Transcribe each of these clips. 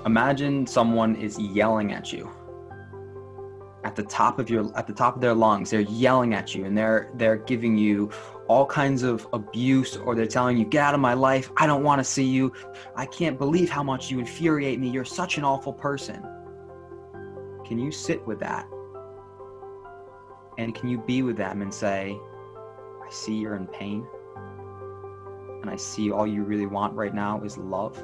Imagine someone is yelling at you at the top of their lungs. They're yelling at you, and they're giving you all kinds of abuse, or they're telling you, get out of my life, I don't want to see you, I can't believe how much you infuriate me, you're such an awful person. Can you sit with that? And can you be with them and say, I see you're in pain, and I see all you really want right now is love?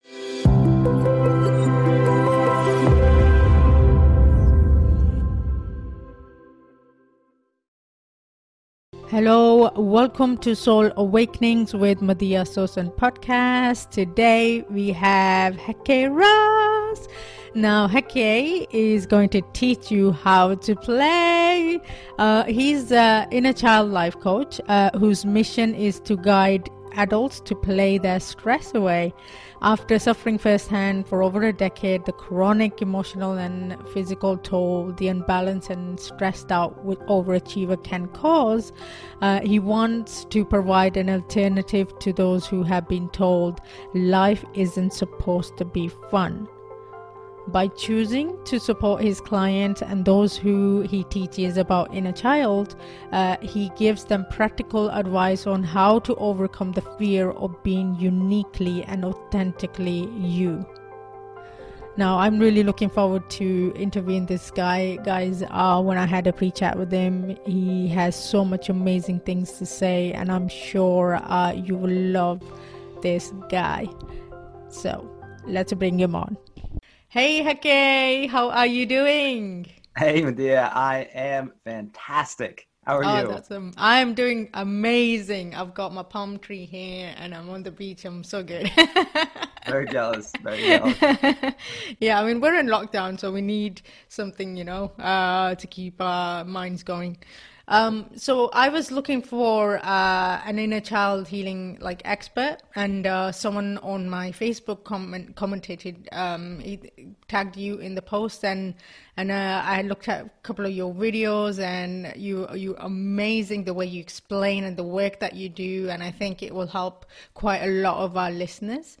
Hello, welcome to Soul Awakenings with Madhya Sosan podcast. Today we have Heke Ras. Now Heke is going to teach you how to play. He's an inner child life coach whose mission is to guide adults to play their stress away. After suffering firsthand for over a decade, the chronic emotional and physical toll the unbalanced and stressed out overachiever can cause, he wants to provide an alternative to those who have been told life isn't supposed to be fun. By choosing to support his clients and those who he teaches about inner child, he gives them practical advice on how to overcome the fear of being uniquely and authentically you. Now, I'm really looking forward to interviewing this guy, guys. When I had a pre-chat with him, he has so much amazing things to say, and I'm sure you will love this guy. So, let's bring him on. Hey Heke, how are you doing? Hey Madhya, I am fantastic. How are you? I'm doing amazing. I've got my palm tree here and I'm on the beach. I'm so good. Very jealous, very jealous. Yeah, I mean, we're in lockdown, so we need something, to keep our minds going. So I was looking for an inner child healing expert, and someone on my Facebook commented, he tagged you in the post, and I looked at a couple of your videos, and you amazing the way you explain and the work that you do, and I think it will help quite a lot of our listeners.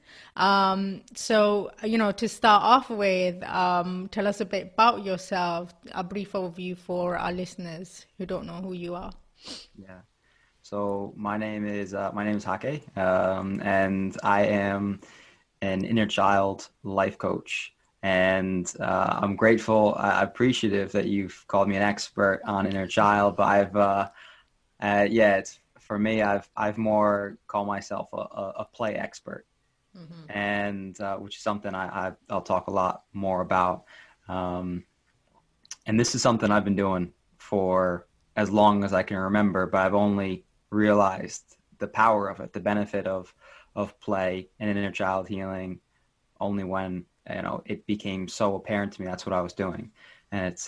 So to start off with, tell us a bit about yourself, a brief overview for our listeners who don't know who you are. Yeah. So my name is Heke, and I am an inner child life coach. And I'm grateful, appreciative that you've called me an expert on inner child. But it's for me. I've more called myself a play expert, and which is something I'll talk a lot more about. And this is something I've been doing for as long as I can remember, but I've only realized the power of it, the benefit of play and inner child healing, only when it became so apparent to me that's what I was doing. And it's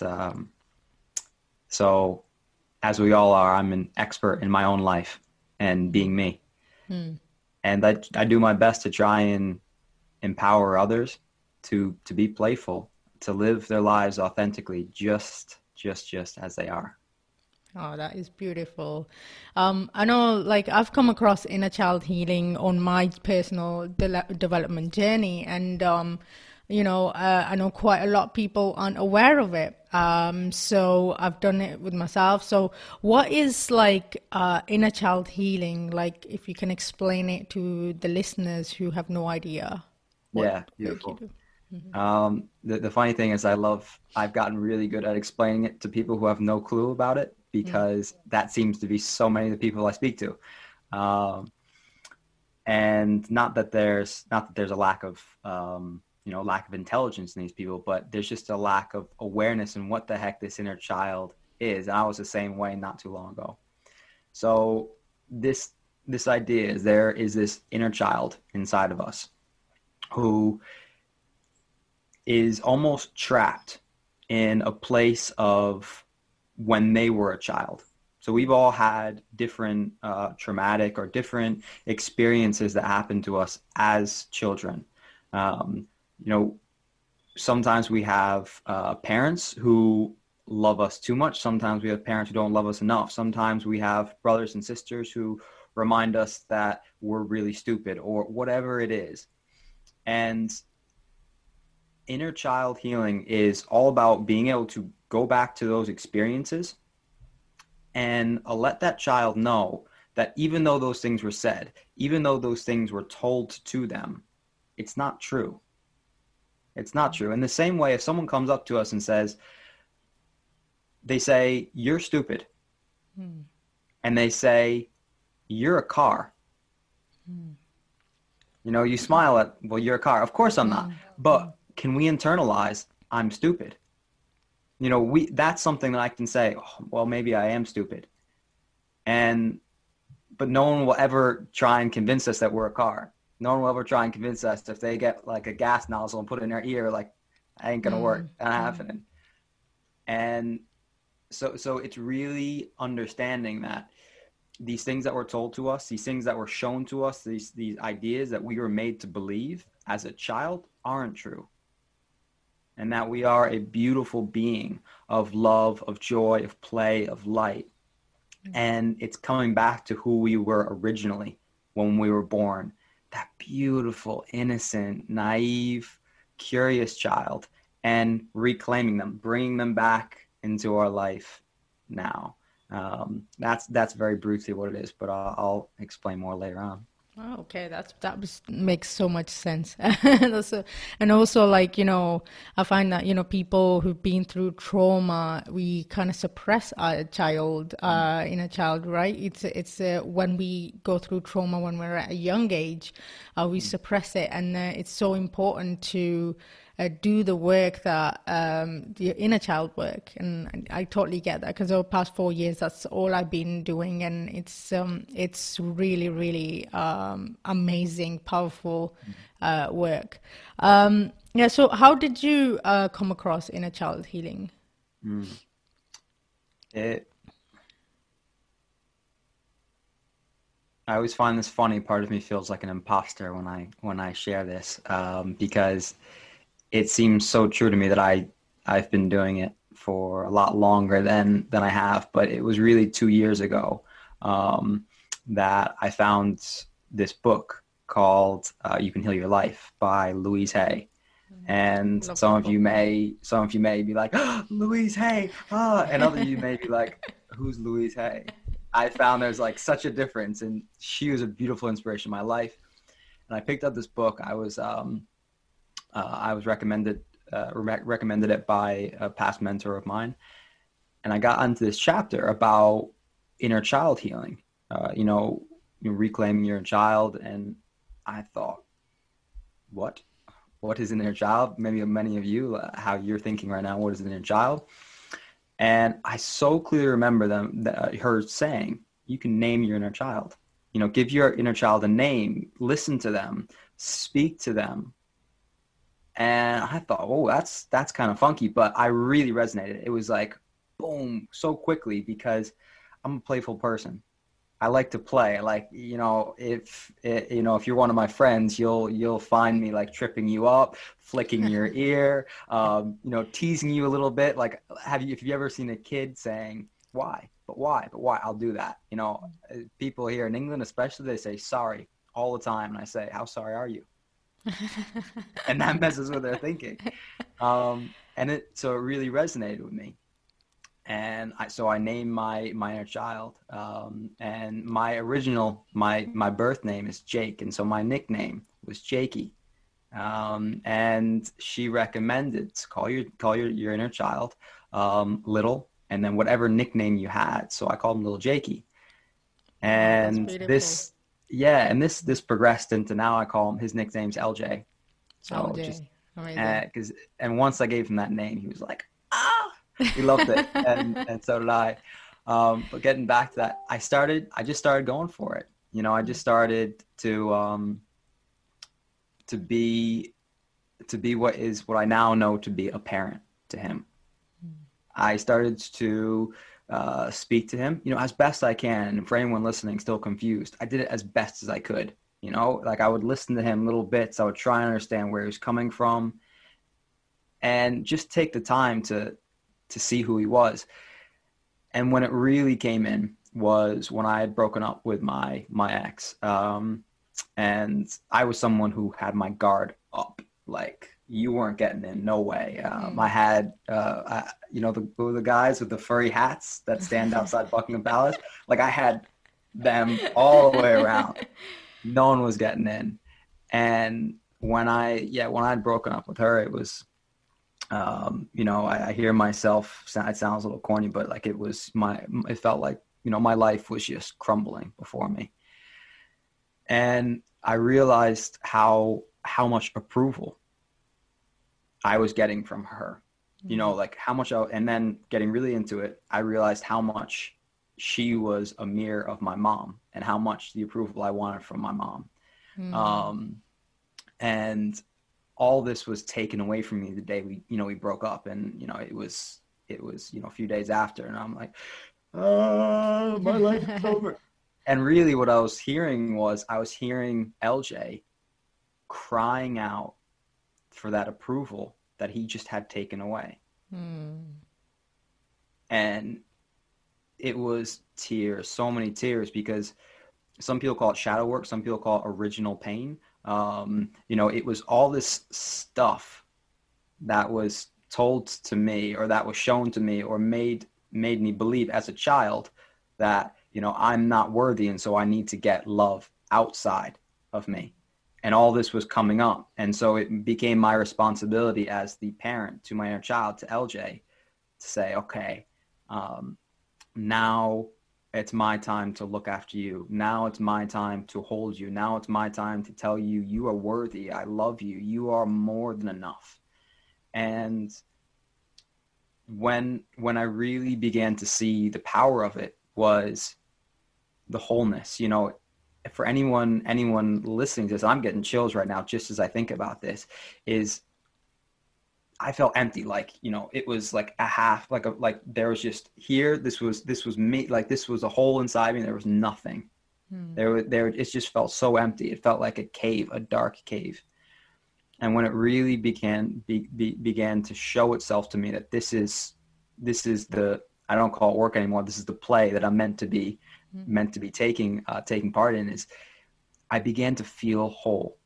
so, as we all are, I'm an expert in my own life and being me. And I do my best to try and empower others to be playful, to live their lives authentically, just as they are. Oh, that is beautiful. I know, I've come across inner child healing on my personal development journey, and I know quite a lot of people aren't aware of it. So I've done it with myself. So what is inner child healing? If you can explain it to the listeners who have no idea. Yeah, beautiful. The funny thing is I've gotten really good at explaining it to people who have no clue about it, because that seems to be so many of the people I speak to. And not that there's a lack of, lack of intelligence in these people, but there's just a lack of awareness in what the heck this inner child is. And I was the same way not too long ago. So this idea is there is this inner child inside of us who is almost trapped in a place of when they were a child. So we've all had different traumatic or different experiences that happened to us as children. Sometimes we have parents who love us too much. Sometimes we have parents who don't love us enough. Sometimes we have brothers and sisters who remind us that we're really stupid or whatever it is. And inner child healing is all about being able to go back to those experiences and let that child know that even though those things were said, even though those things were told to them, it's not true. It's not true. In the same way, if someone comes up to us and says, they say, "You're stupid." And they say, "You're a car." You know, you smile at, "Well, you're a car." Of course I'm not. But can we internalize, "I'm stupid"? You know, that's something that I can say, "Oh, well, maybe I am stupid." But no one will ever try and convince us that we're a car. No one will ever try and convince us if they get like a gas nozzle and put it in their ear, like, "That ain't gonna work. Not happening." And so it's really understanding that these things that were told to us, these things that were shown to us, these ideas that we were made to believe as a child aren't true. And that we are a beautiful being of love, of joy, of play, of light. And it's coming back to who we were originally when we were born. That beautiful, innocent, naive, curious child, and reclaiming them, bringing them back into our life now. That's very briefly what it is, but I'll explain more later on. Oh, okay, makes so much sense. And also, like, you know, I find that, you know, people who've been through trauma, we kind of suppress our child, inner child, right? It's when we go through trauma when we're at a young age, we suppress it, and it's so important to do the work that the inner child work. And I totally get that, because over the past 4 years, that's all I've been doing, and it's really, really amazing, powerful work. Yeah. So how did you come across inner child healing? I always find this funny. Part of me feels like an imposter when I share this, because it seems so true to me that I've been doing it for a lot longer than I have. But it was really 2 years ago that I found this book called "You Can Heal Your Life" by Louise Hay. And some of you may be like, "Oh, Louise Hay," and other of you may be like, "Who's Louise Hay?" I found there's like such a difference, and she was a beautiful inspiration in my life. And I picked up this book. I was recommended it by a past mentor of mine, and I got into this chapter about inner child healing. Reclaiming your child, and I thought, what is an inner child? Maybe many of you, how you're thinking right now, what is an inner child? And I so clearly remember her saying, you can name your inner child. You know, give your inner child a name, listen to them, speak to them. And I thought, oh, that's kind of funky, but I really resonated. It was like, boom, so quickly, because I'm a playful person. I like to play. Like, if you're one of my friends, you'll find me like tripping you up, flicking your ear, teasing you a little bit. Like, if you ever seen a kid saying, why? But why? I'll do that. People here in England, especially, they say sorry all the time. And I say, how sorry are you? And that messes with their thinking. So it really resonated with me. And I named my inner child, and my original, my birth name is Jake. And so my nickname was Jakey. And she recommended to call your inner child, Little, and then whatever nickname you had. So I called him Little Jakey. And this progressed into, now I call him, his nickname's LJ. So LJ. And once I gave him that name, he was like, ah! He loved it, and so did I. But getting back to that, I just started going for it. I just started to be what I now know to be a parent to him. I started to speak to him, as best I can. And for anyone listening still confused, I did it as best as I could. Like, I would listen to him little bits. I would try and understand where he was coming from, and just take the time to see who he was. And when it really came in was when I had broken up with my ex. And I was someone who had my guard up, like you weren't getting in, no way. I had, the guys with the furry hats that stand outside Buckingham Palace. Like I had them all the way around. No one was getting in. And when I'd broken up with her, it was, I hear myself, it sounds a little corny, but like it felt like, my life was just crumbling before me. And I realized how much approval I was getting from her, like how much, and then getting really into it, I realized how much she was a mirror of my mom and how much the approval I wanted from my mom. And all this was taken away from me the day we broke up, and, it was, a few days after, and I'm like, my life is over. And really what I was hearing LJ crying out for that approval that he just had taken away. And it was tears, so many tears, because some people call it shadow work, some people call it original pain. It was all this stuff that was told to me, or that was shown to me, or made me believe as a child that, I'm not worthy, and so I need to get love outside of me. And all this was coming up. And so it became my responsibility as the parent to my inner child, to LJ, to say, okay, now it's my time to look after you. Now it's my time to hold you. Now it's my time to tell you, you are worthy. I love you. You are more than enough. And when I really began to see the power of it was the wholeness. For anyone listening to this, I'm getting chills right now just as I think about this, is I felt empty. Like, it was like a half, like there was just here, this was me, like this was a hole inside me. There was nothing it just felt so empty. It felt like a cave, a dark cave. And when it really began to show itself to me that this is the, I don't call it work anymore, this is the play that I'm meant to be taking part in, is I began to feel whole.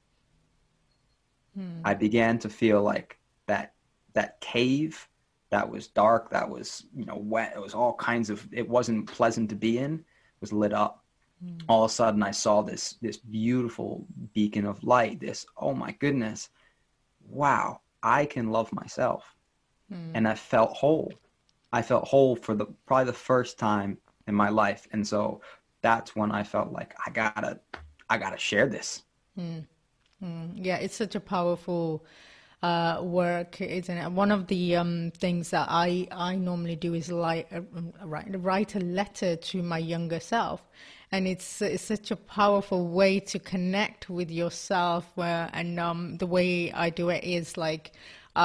I began to feel like that cave that was dark, that was, wet, it was all kinds of, it wasn't pleasant to be in, was lit up. All of a sudden I saw this beautiful beacon of light, this, oh my goodness, wow, I can love myself. And I felt whole. I felt whole for probably the first time in my life. And so that's when I felt like I gotta share this. Yeah, it's such a powerful work, isn't it? One of the things that I normally do is write a letter to my younger self. And it's such a powerful way to connect with yourself. And the way I do it is like,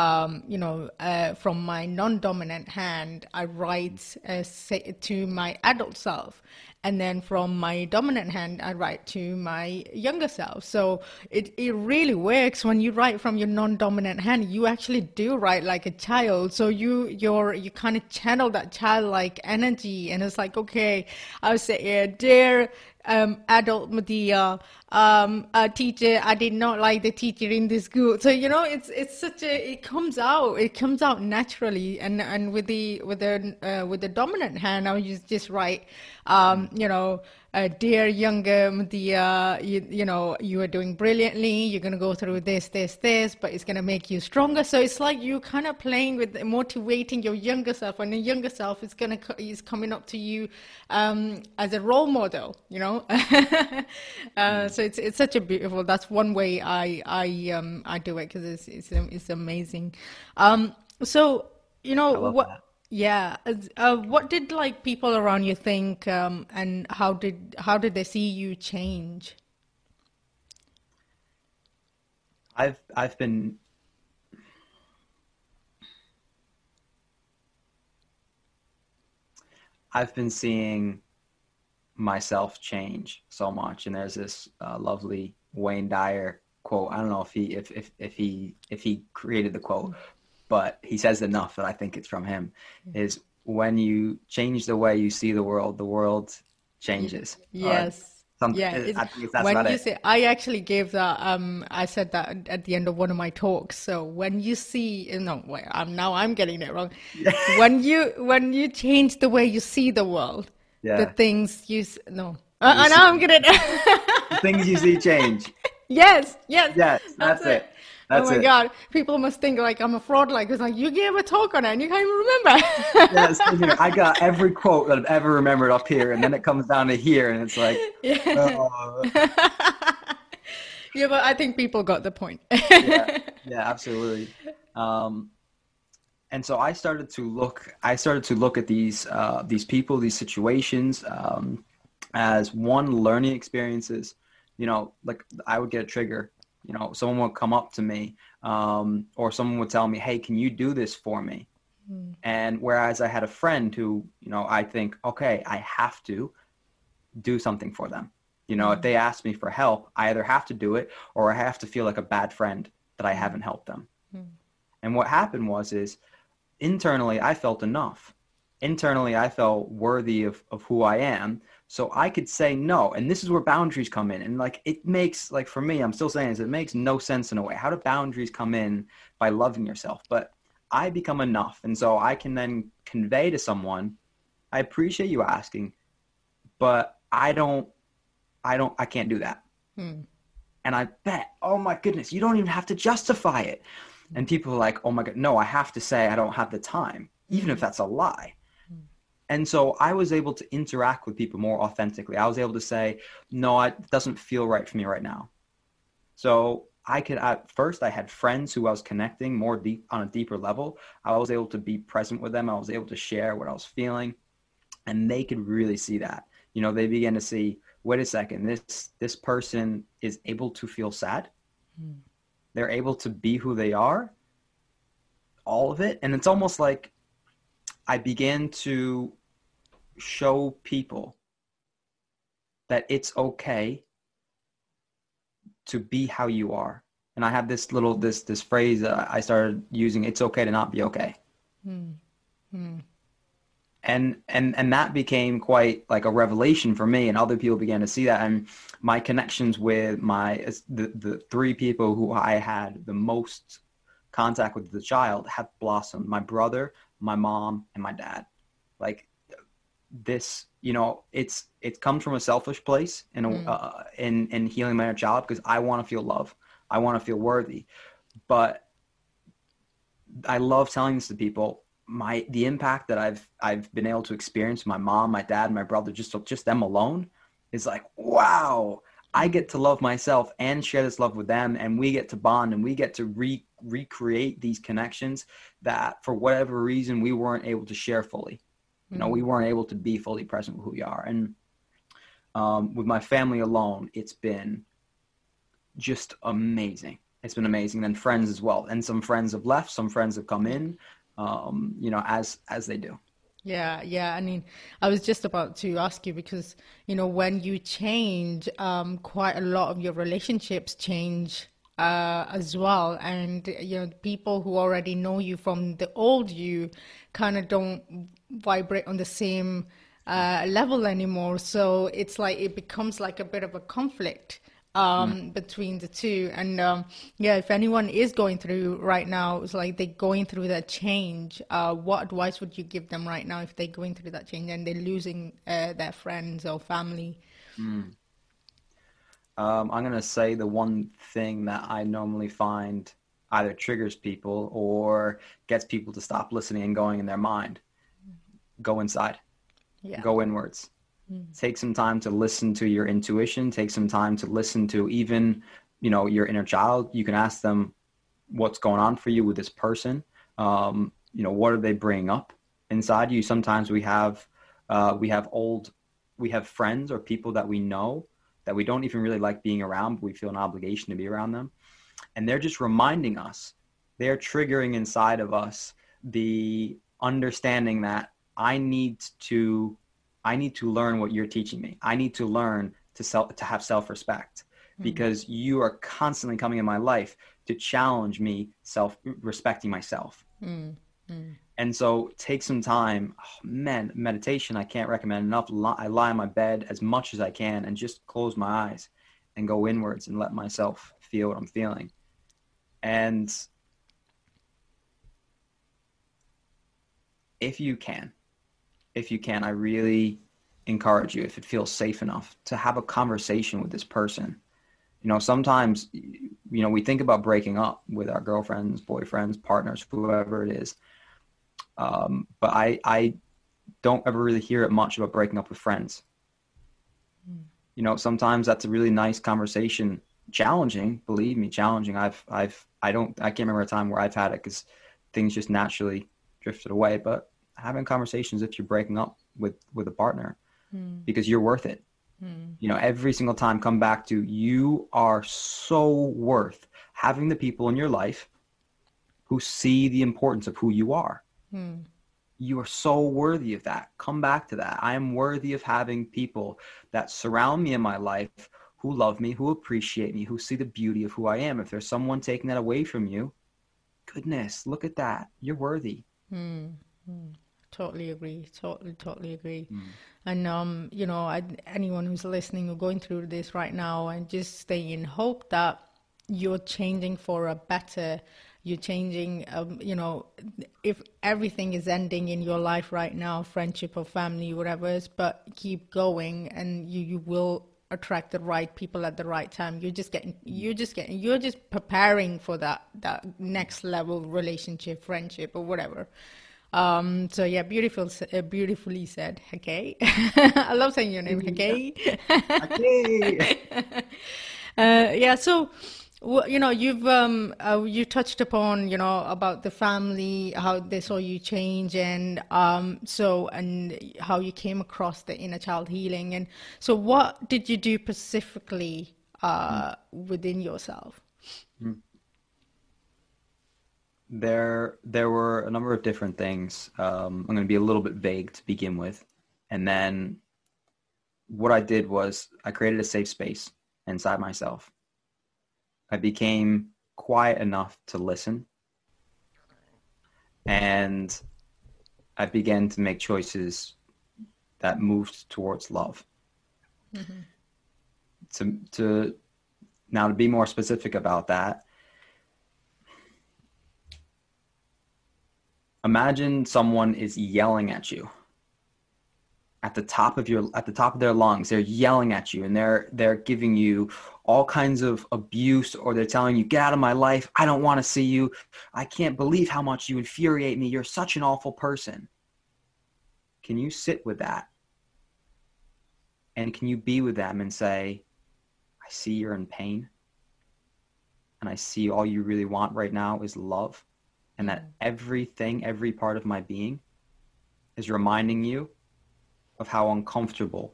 from my non-dominant hand, I write to my adult self. And then from my dominant hand, I write to my younger self. So it really works when you write from your non-dominant hand. You actually do write like a child. So you kind of channel that childlike energy. And it's like, okay, I would say, dear adult Madhya, teacher, I did not like the teacher in this school. So it's such a, it comes out naturally. And with the dominant hand, I would just write, dear younger Madhya, you are doing brilliantly. You're going to go through this, but it's going to make you stronger. So it's like you kind of playing with motivating your younger self, and the younger self is coming up to you as a role model, So it's such a beautiful. That's one way I do it, because it's amazing. So what. That. Yeah. What did like people around you think, and how did they see you change? I've been seeing myself change so much, and there's this lovely Wayne Dyer quote. I don't know if he created the quote, but he says enough that I think it's from him, is when you change the way you see the world changes. Yes. Yeah, I think that's when about you it. say, I actually gave that, I said that at the end of one of my talks. So when you see, no, wait, now I'm getting it wrong. When you change the way you see the world, the Yeah. things no, You I see, know I'm getting the things you see change. Yes, yes, Yes, that's that's it. it. Oh That's my it. God, people must think like I'm a fraud. Like it's like you gave a talk on it and you can't even Yeah, remember. same here. I got every quote that I've ever remembered up here, and then it comes down to here, and it's like, Yeah. oh, Yeah, but I think people got the point. yeah, yeah, absolutely. Um, and so I started to look at these people, these situations, as one learning experiences. You know, like I would get a trigger. You know, someone would come up to me, or someone would tell me, "Hey, can you do this for me?" And whereas I had a friend who, you know, I think, okay, I have to do something for them. You know, if they ask me for help, I either have to do it or I have to feel like a bad friend that I haven't helped them. And what happened is internally, I felt enough. Internally, I felt worthy of who I am. So I could say no. And this is where boundaries come in. And like, it makes, like, for me, I'm still saying this, it makes no sense in a way. How do boundaries come in by loving yourself? But I become enough. And so I can then convey to someone, I appreciate you asking, but I can't do that. And I bet, oh my goodness, you don't even have to justify it. And people are like, oh my God, no, I have to say I don't have the time, even if that's a lie. And so I was able to interact with people more authentically. I was able to say, no, it doesn't feel right for me right now. So I could, at first I had friends who I was connecting more deep on a deeper level. I was able to be present with them. I was able to share what I was feeling, and they could really see that. You know, they began to see, wait a second, this person is able to feel sad. They're able to be who they are, all of it. And it's almost like I began to show people that it's okay to be how you are. And I have this phrase I started using, it's okay to not be okay. And that became quite like a revelation for me, and other people began to see that. And my connections with the three people who I had the most contact with as a child have blossomed: my brother, my mom, and my dad. Like this, you know, it comes from a selfish place in healing my inner child, because I want to feel love, I want to feel worthy. But I love telling this to people. The impact that I've been able to experience, my mom, my dad, my brother, just them alone, is like, wow, I get to love myself and share this love with them, and we get to bond, and we get to recreate these connections that for whatever reason we weren't able to share fully. You know, we weren't able to be fully present with who we are. And with my family alone, it's been just amazing. It's been amazing. And friends as well. And some friends have left, some friends have come in, you know, as they do. Yeah, yeah. I mean, I was just about to ask you because, you know, when you change, quite a lot of your relationships change as well. And, you know, people who already know you from the old you kind of don't vibrate on the same level anymore. So it's like it becomes like a bit of a conflict between the two. And yeah, if anyone is going through right now, it's like they're going through that change, what advice would you give them right now if they're going through that change and they're losing their friends or family? I'm going to say the one thing that I normally find either triggers people or gets people to stop listening and going in their mind. Go inside. Yeah. Go inwards. Take some time to listen to your intuition. Take some time to listen to even, you know, your inner child. You can ask them what's going on for you with this person. You know, what are they bringing up inside you? Sometimes we have friends or people that we know that we don't even really like being around, but we feel an obligation to be around them. And they're just reminding us, they're triggering inside of us the understanding that I need to learn what you're teaching me. I need to learn to have self-respect, because you are constantly coming in my life to challenge me respecting myself. And so take some time. Oh, man, meditation, I can't recommend enough. I lie on my bed as much as I can and just close my eyes and go inwards and let myself feel what I'm feeling. And if you can, I really encourage you, if it feels safe enough, to have a conversation with this person. You know, sometimes, you know, we think about breaking up with our girlfriends, boyfriends, partners, whoever it is. But I don't ever really hear it much about breaking up with friends. You know, sometimes that's a really nice conversation. Challenging, believe me, challenging. I can't remember a time where I've had it because things just naturally drifted away. But having conversations if you're breaking up with a partner, because you're worth it. You know, every single time, come back to, you are so worth having the people in your life who see the importance of who you are. You are so worthy of that. Come back to that. I am worthy of having people that surround me in my life who love me, who appreciate me, who see the beauty of who I am. If there's someone taking that away from you, goodness, look at that. You're worthy. Totally agree. Totally agree. And, you know, anyone who's listening or going through this right now, and just stay in hope that you're changing for a better. You're changing, you know, if everything is ending in your life right now, friendship or family, whatever it is, but keep going, and you will attract the right people at the right time. You're just preparing for that next level relationship, friendship, or whatever. So yeah, beautifully said, Hake. I love saying your name, Hake. Yeah. So, you know, you touched upon, you know, about the family, how they saw you change, and and how you came across the inner child healing. And so what did you do specifically within yourself? There were a number of different things. I'm going to be a little bit vague to begin with. And then what I did was I created a safe space inside myself. I became quiet enough to listen. And I began to make choices that moved towards love. To be more specific about that, imagine someone is yelling at you at the top of their lungs. They're yelling at you, and they're giving you all kinds of abuse, or they're telling you, get out of my life. I don't want to see you. I can't believe how much you infuriate me. You're such an awful person. Can you sit with that? And can you be with them and say, I see you're in pain, and I see all you really want right now is love. And that every part of my being is reminding you of how uncomfortable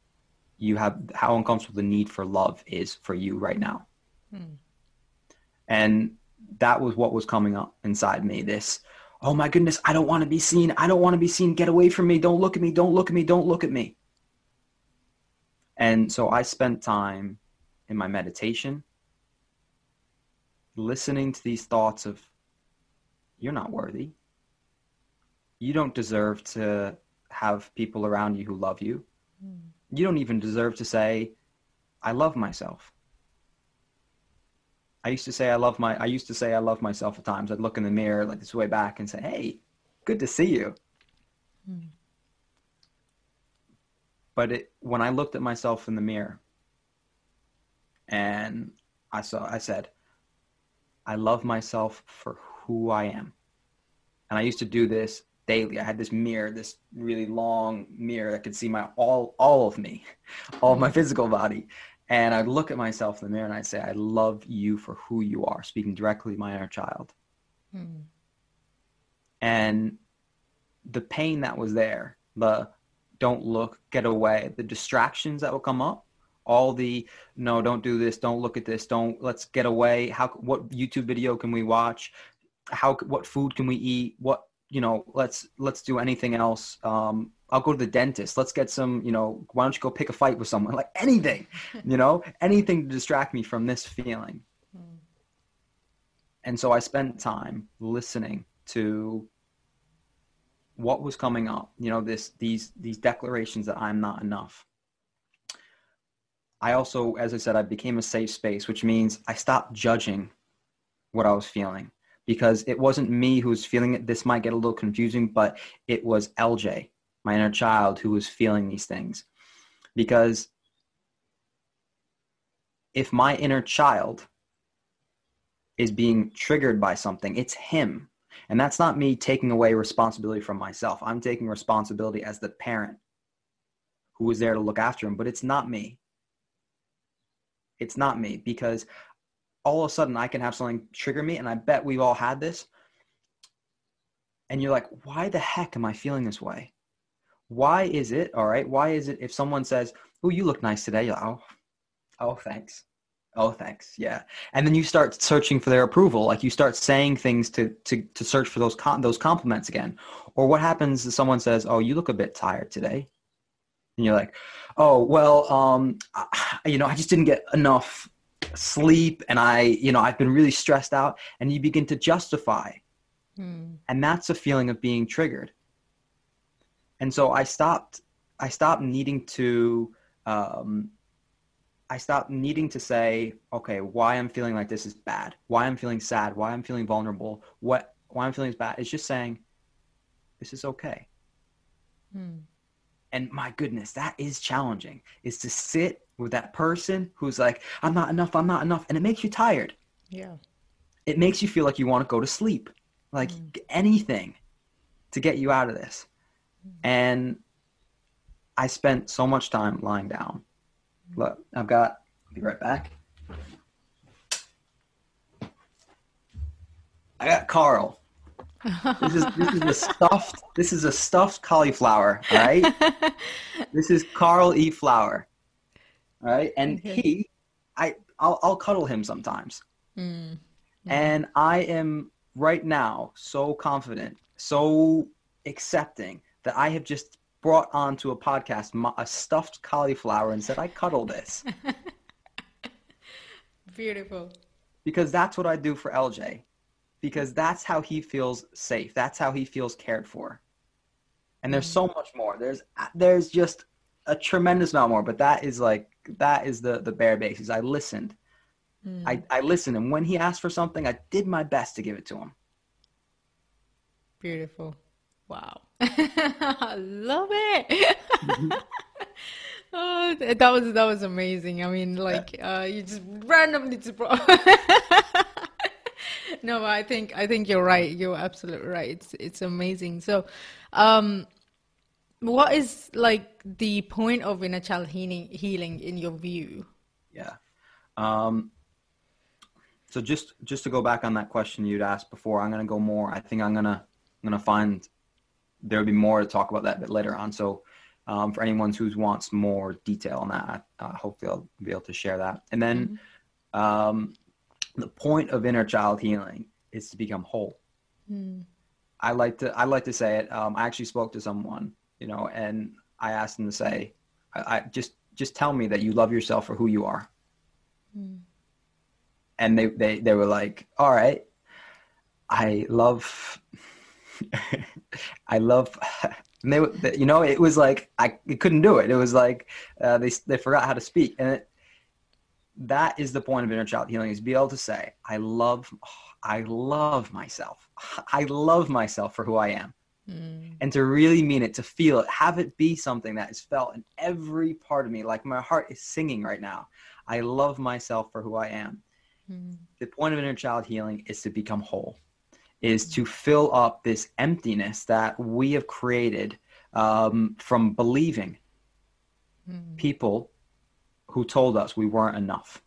the need for love is for you right now. And that was what was coming up inside me. This, oh my goodness, I don't want to be seen. I don't want to be seen. Get away from me. Don't look at me. Don't look at me. Don't look at me. And so I spent time in my meditation listening to these thoughts of, you're not worthy. You don't deserve to have people around you who love you. You don't even deserve to say, I love myself. I used to say I love myself at times. I'd look in the mirror like this way back and say, hey, good to see you. But when I looked at myself in the mirror and I said, I love myself for who I am. And I used to do this daily. I had this mirror, this really long mirror that could see all of me, all of my physical body. And I'd look at myself in the mirror and I'd say, I love you for who you are, speaking directly to my inner child. And the pain that was there, the don't look, get away, the distractions that will come up, all the, no, don't do this, don't look at this, let's get away. What YouTube video can we watch? What food can we eat? Let's do anything else. I'll go to the dentist. Let's get some, why don't you go pick a fight with someone? Like anything, anything to distract me from this feeling. And so I spent time listening to what was coming up, these declarations that I'm not enough. I also, as I said, I became a safe space, which means I stopped judging what I was feeling, because it wasn't me who was feeling it. This might get a little confusing, but it was LJ, my inner child, who was feeling these things. Because if my inner child is being triggered by something, it's him. And that's not me taking away responsibility from myself. I'm taking responsibility as the parent who was there to look after him, but it's not me. It's not me, because all of a sudden I can have something trigger me, and I bet we've all had this. And you're like, why the heck am I feeling this way? Why is it, all right? Why is it if someone says, oh, you look nice today? You're like, oh, thanks. Oh, thanks. Yeah. And then you start searching for their approval. Like, you start saying things to search for those compliments again. Or what happens if someone says, oh, you look a bit tired today? And you're like, oh, well, I just didn't get enough sleep, and I've been really stressed out. And you begin to justify. And that's a feeling of being triggered. And so I stopped needing to say, okay, why I'm feeling like this is bad, why I'm feeling sad, why I'm feeling vulnerable, why I'm feeling is bad. It's just saying, this is okay. And my goodness, that is challenging, is to sit with that person who's like, I'm not enough. And it makes you tired. Yeah. It makes you feel like you want to go to sleep, like anything to get you out of this. And I spent so much time lying down. Look, I'll be right back. I got Carl. This is a stuffed cauliflower, all right? This is Carl E. Flower. All right? And I'll cuddle him sometimes. And I am right now so confident, so accepting that I have just brought onto a podcast a stuffed cauliflower and said, I cuddle this. Beautiful. Because that's what I do for LJ. Because that's how he feels safe. That's how he feels cared for. And there's so much more. There's just a tremendous amount more. But that is the bare basics. I listened. I listened. And when he asked for something, I did my best to give it to him. Beautiful. Wow. I love it. Oh, that was amazing. I mean, you just randomly just brought. No, but I think you're right. You're absolutely right. It's amazing. So, what is like the point of inner child healing in your view? Yeah. So just to go back on that question you'd asked before, I'm going to go more. I think I'm going to find there'll be more to talk about that a bit later on. So for anyone who wants more detail on that, hopefully I'll be able to share that. And then the point of inner child healing is to become whole. I like to say it. I actually spoke to someone, and I asked them to say, I just tell me that you love yourself for who you are. And they were like, all right, I love, and it was like, I couldn't do it. It was like, they forgot how to speak. And that is the point of inner child healing, is be able to say, I love myself. I love myself for who I am. And to really mean it, to feel it, have it be something that is felt in every part of me. Like my heart is singing right now. I love myself for who I am. The point of inner child healing is to become whole, is to fill up this emptiness that we have created from believing people who told us we weren't enough.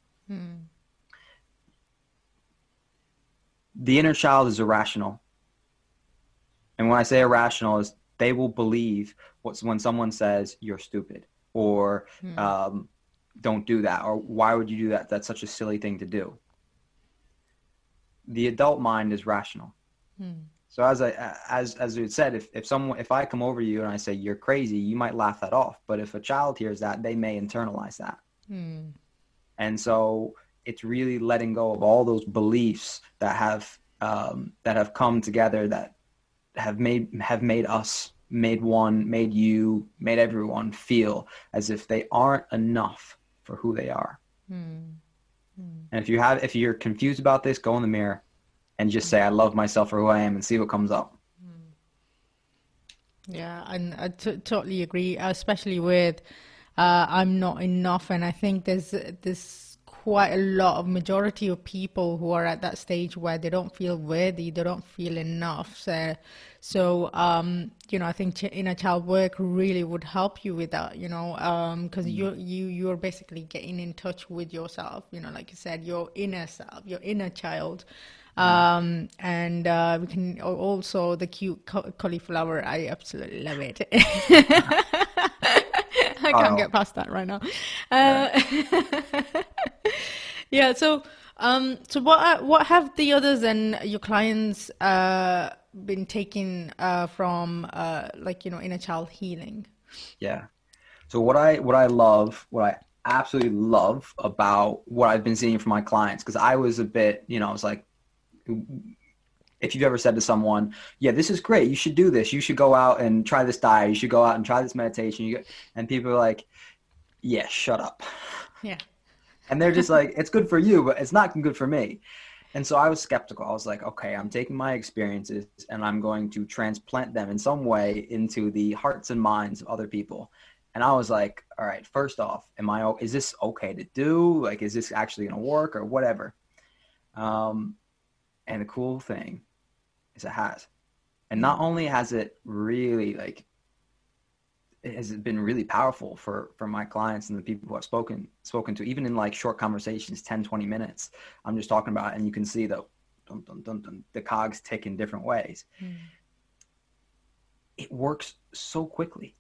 The inner child is irrational. And when I say irrational, is they will believe when someone says you're stupid, or don't do that, or why would you do that? That's such a silly thing to do. The adult mind is rational. So as you said, if I come over to you and I say you're crazy, you might laugh that off. But if a child hears that, they may internalize that. And so it's really letting go of all those beliefs that have come together that have made us, made one, made you, made everyone feel as if they aren't enough for who they are. And if you're confused about this, go in the mirror and just say, I love myself for who I am, and see what comes up. Yeah, and I totally agree, especially with I'm not enough. And I think there's quite a lot of majority of people who are at that stage where they don't feel worthy, they don't feel enough. So I think inner child work really would help you with that, because you're basically getting in touch with yourself, like you said, your inner self, your inner child. And we can also the cute cauliflower. I absolutely love it. I can't get past that right now. Yeah. So what have the others and your clients been taking from inner child healing? Yeah. So what I absolutely love about what I've been seeing from my clients, because I was a bit, I was like, if you've ever said to someone, yeah, this is great, you should do this, you should go out and try this diet, you should go out and try this meditation, and people are like, yeah, shut up. Yeah. And they're just like, it's good for you, but it's not good for me. And so I was skeptical. I was like, okay, I'm taking my experiences and I'm going to transplant them in some way into the hearts and minds of other people. And I was like, all right, first off, is this okay to do? Like, is this actually going to work or whatever? And the cool thing is it has. And not only has it really has it been really powerful for my clients and the people who I've spoken to, even in like short conversations, 10, 20 minutes, I'm just talking about it, and you can see the cogs tick in different ways. It works so quickly.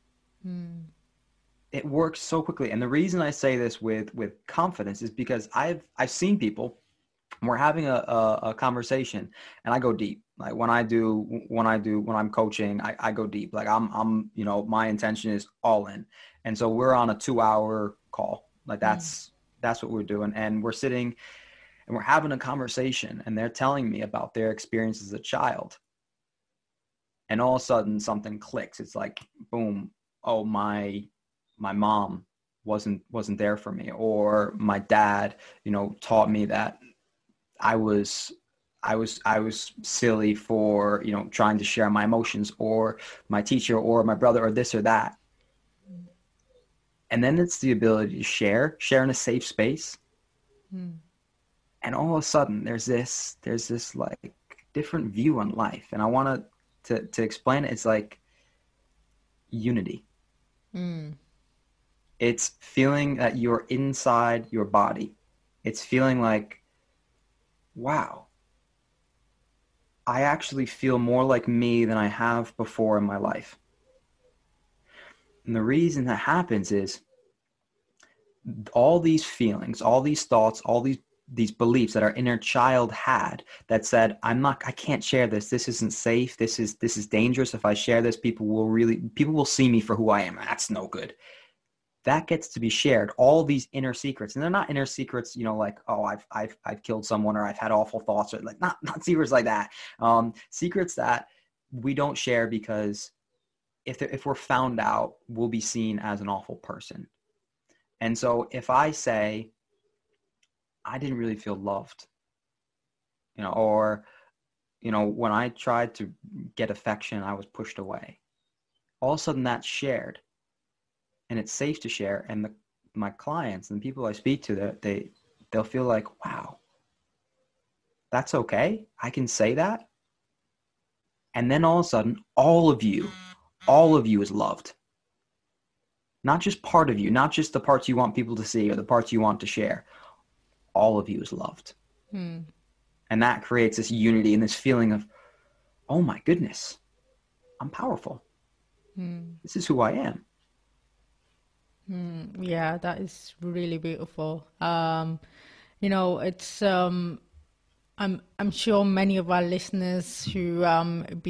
It works so quickly. And the reason I say this with confidence is because I've seen people, we're having a conversation and I go deep. Like when I'm coaching, I go deep. Like I'm my intention is all in. And so we're on a 2-hour call. Like that's what we're doing. And we're sitting and we're having a conversation, and they're telling me about their experience as a child. And all of a sudden something clicks. It's like, boom. Oh, my mom wasn't there for me, or my dad, taught me that I was silly for, trying to share my emotions, or my teacher or my brother or this or that. And then it's the ability to share in a safe space. And all of a sudden there's this like different view on life. And I want to explain it. It's like unity. It's feeling that you're inside your body. It's feeling like, wow, I actually feel more like me than I have before in my life. And the reason that happens is all these feelings, all these thoughts, all these beliefs that our inner child had that said, I can't share this. This isn't safe. This is dangerous. If I share this, people will see me for who I am. That's no good. That gets to be shared. All these inner secrets, and they're not inner secrets, like, oh, I've killed someone, or I've had awful thoughts, or like not secrets like that. Secrets that we don't share because if we're found out, we'll be seen as an awful person. And so if I say, I didn't really feel loved, or, when I tried to get affection, I was pushed away. All of a sudden that's shared, and it's safe to share. And my clients and the people I speak to, they'll feel like, wow, that's okay. I can say that. And then all of a sudden, all of you is loved. Not just part of you, not just the parts you want people to see or the parts you want to share. All of you is loved. And that creates this unity and this feeling of, oh my goodness, I'm powerful. This is who I am. Yeah, that is really beautiful. It's I'm sure many of our listeners who be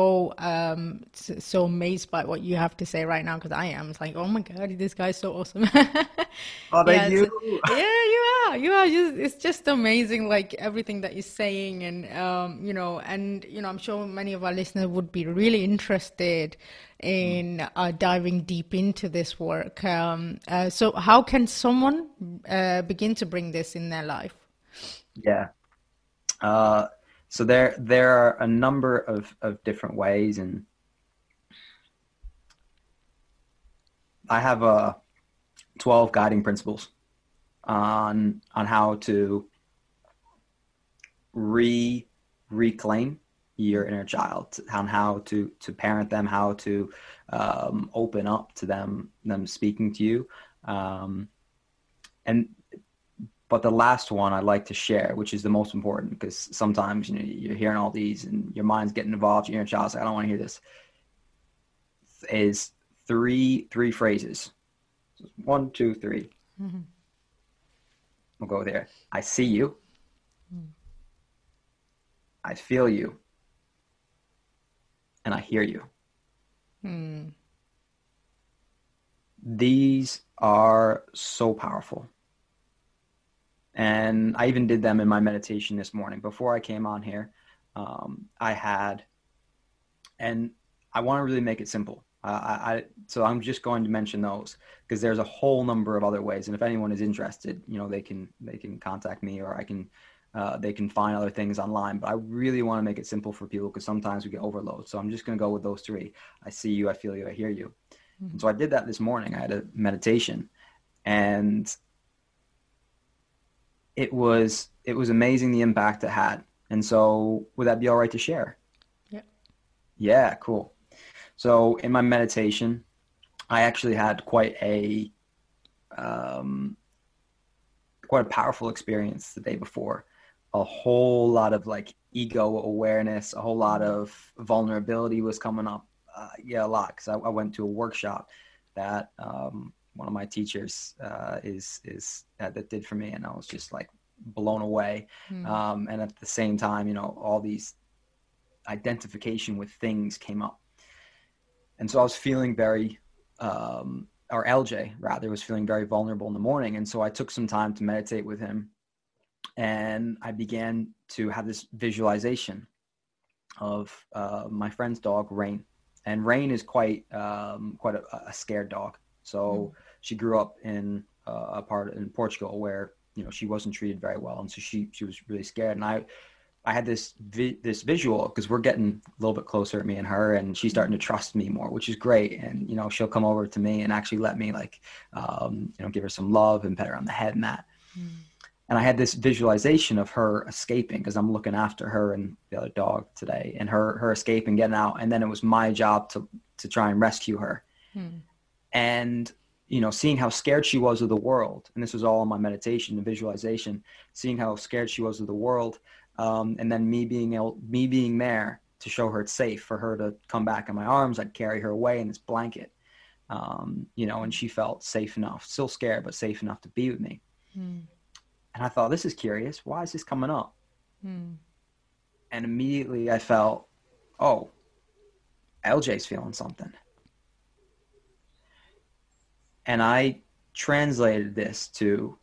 so amazed by what you have to say right now, because I am. It's like, oh my God, this guy's so awesome. Oh, thank Yeah, you. yeah, you are just, it's just amazing, like everything that you're saying. And I'm sure many of our listeners would be really interested in diving deep into this work. So how can someone begin to bring this in their life? Yeah. So there are a number of different ways, and I have 12 guiding principles on how to reclaim your inner child, on how to parent them, how to open up to them speaking to you, but the last one I'd like to share, which is the most important, because sometimes you're hearing all these and your mind's getting involved, your inner child's like, I don't want to hear this, is three phrases. 1, 2, 3. Mm-hmm. We'll go there. I see you. I feel you. And I hear you. These are so powerful. And I even did them in my meditation this morning. Before I came on here, and I want to really make it simple. So I'm just going to mention those, because there's a whole number of other ways. And if anyone is interested, they can contact me, or they can find other things online. But I really want to make it simple for people, because sometimes we get overload. So I'm just going to go with those 3. I see you, I feel you, I hear you. Mm-hmm. And so I did that this morning. I had a meditation, and it was amazing the impact it had. And so would that be all right to share? Yeah. Yeah, cool. So in my meditation, I actually had quite a powerful experience the day before. A whole lot of like ego awareness, a whole lot of vulnerability was coming up. A lot, because I went to a workshop that one of my teachers that did for me, and I was just like blown away. And at the same time, all these identification with things came up, and so I was feeling very or LJ rather was feeling very vulnerable in the morning. And so I took some time to meditate with him, and I began to have this visualization of my friend's dog, Rain. And Rain is quite a scared dog. So she grew up in a part in Portugal where she wasn't treated very well, and so she was really scared. And I had this visual, because we're getting a little bit closer, me and her, and she's starting to trust me more, which is great. And she'll come over to me and actually let me give her some love and pet her on the head and that. And I had this visualization of her escaping, because I'm looking after her and the other dog today, and her escaping, getting out. And then it was my job to try and rescue her. And, seeing how scared she was of the world. And this was all in my meditation and visualization, seeing how scared she was of the world. And then me being there to show her it's safe for her to come back in my arms. I'd carry her away in this blanket, and she felt safe enough, still scared, but safe enough to be with me. And I thought, this is curious. Why is this coming up? And immediately I felt, oh, LJ's feeling something. And I translated this to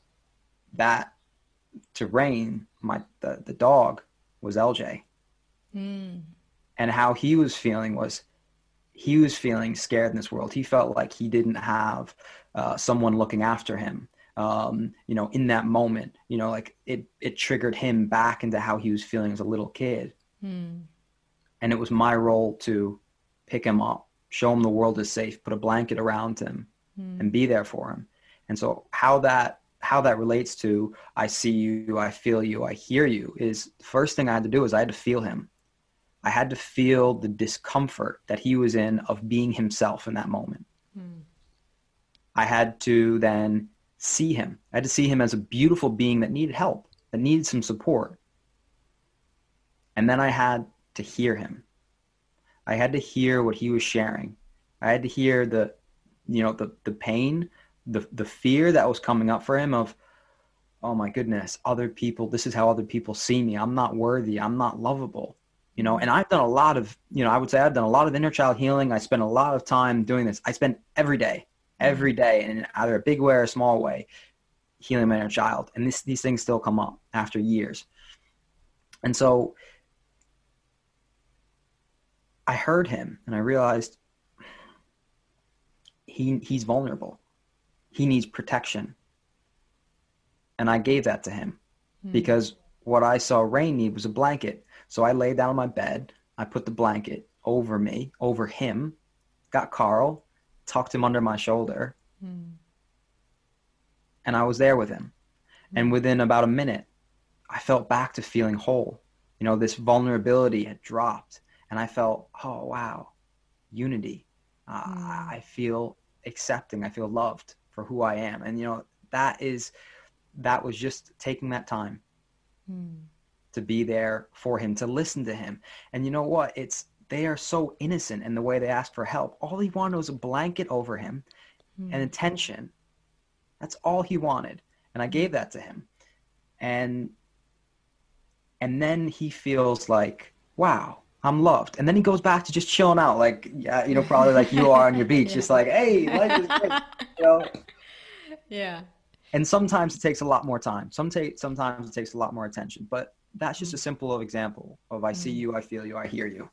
Rain, the dog was LJ. And how he was feeling was, he was feeling scared in this world. He felt like he didn't have someone looking after him. In that moment, like it triggered him back into how he was feeling as a little kid. And it was my role to pick him up, show him the world is safe, put a blanket around him and be there for him. And so how that relates to I see you, I feel you, I hear you, is the first thing I had to do is I had to feel him. I had to feel the discomfort that he was in of being himself in that moment. I had to then see him. I had to see him as a beautiful being that needed help, that needed some support. And then I had to hear him. I had to hear what he was sharing. I had to hear the pain, the fear that was coming up for him of, oh my goodness, other people, this is how other people see me. I'm not worthy. I'm not lovable. You know, and I've done a lot of, you know, I would say I've done a lot of inner child healing. I spend a lot of time doing this. I spend every day, in either a big way or a small way, healing my inner child. And these things still come up after years. And so I heard him and I realized he's vulnerable. He needs protection. And I gave that to him because what I saw Rain need was a blanket. So I laid down on my bed. I put the blanket over me, over him, got Carl, tucked him under my shoulder, and I was there with him. And within about a minute, I felt back to feeling whole. You know, this vulnerability had dropped, and I felt, oh, wow, unity. I feel accepting. I feel loved for who I am. And, you know, that was just taking that time to be there for him, to listen to him. And you know what? They are so innocent in the way they ask for help. All he wanted was a blanket over him and attention. That's all he wanted. And I gave that to him. And then he feels like, wow, I'm loved. And then he goes back to just chilling out, like, yeah, you know, probably like you are on your beach, just like, hey, life is great, you know? Yeah. And sometimes it takes a lot more time. Sometimes it takes a lot more attention. But that's just a simple example of I see you, I feel you, I hear you.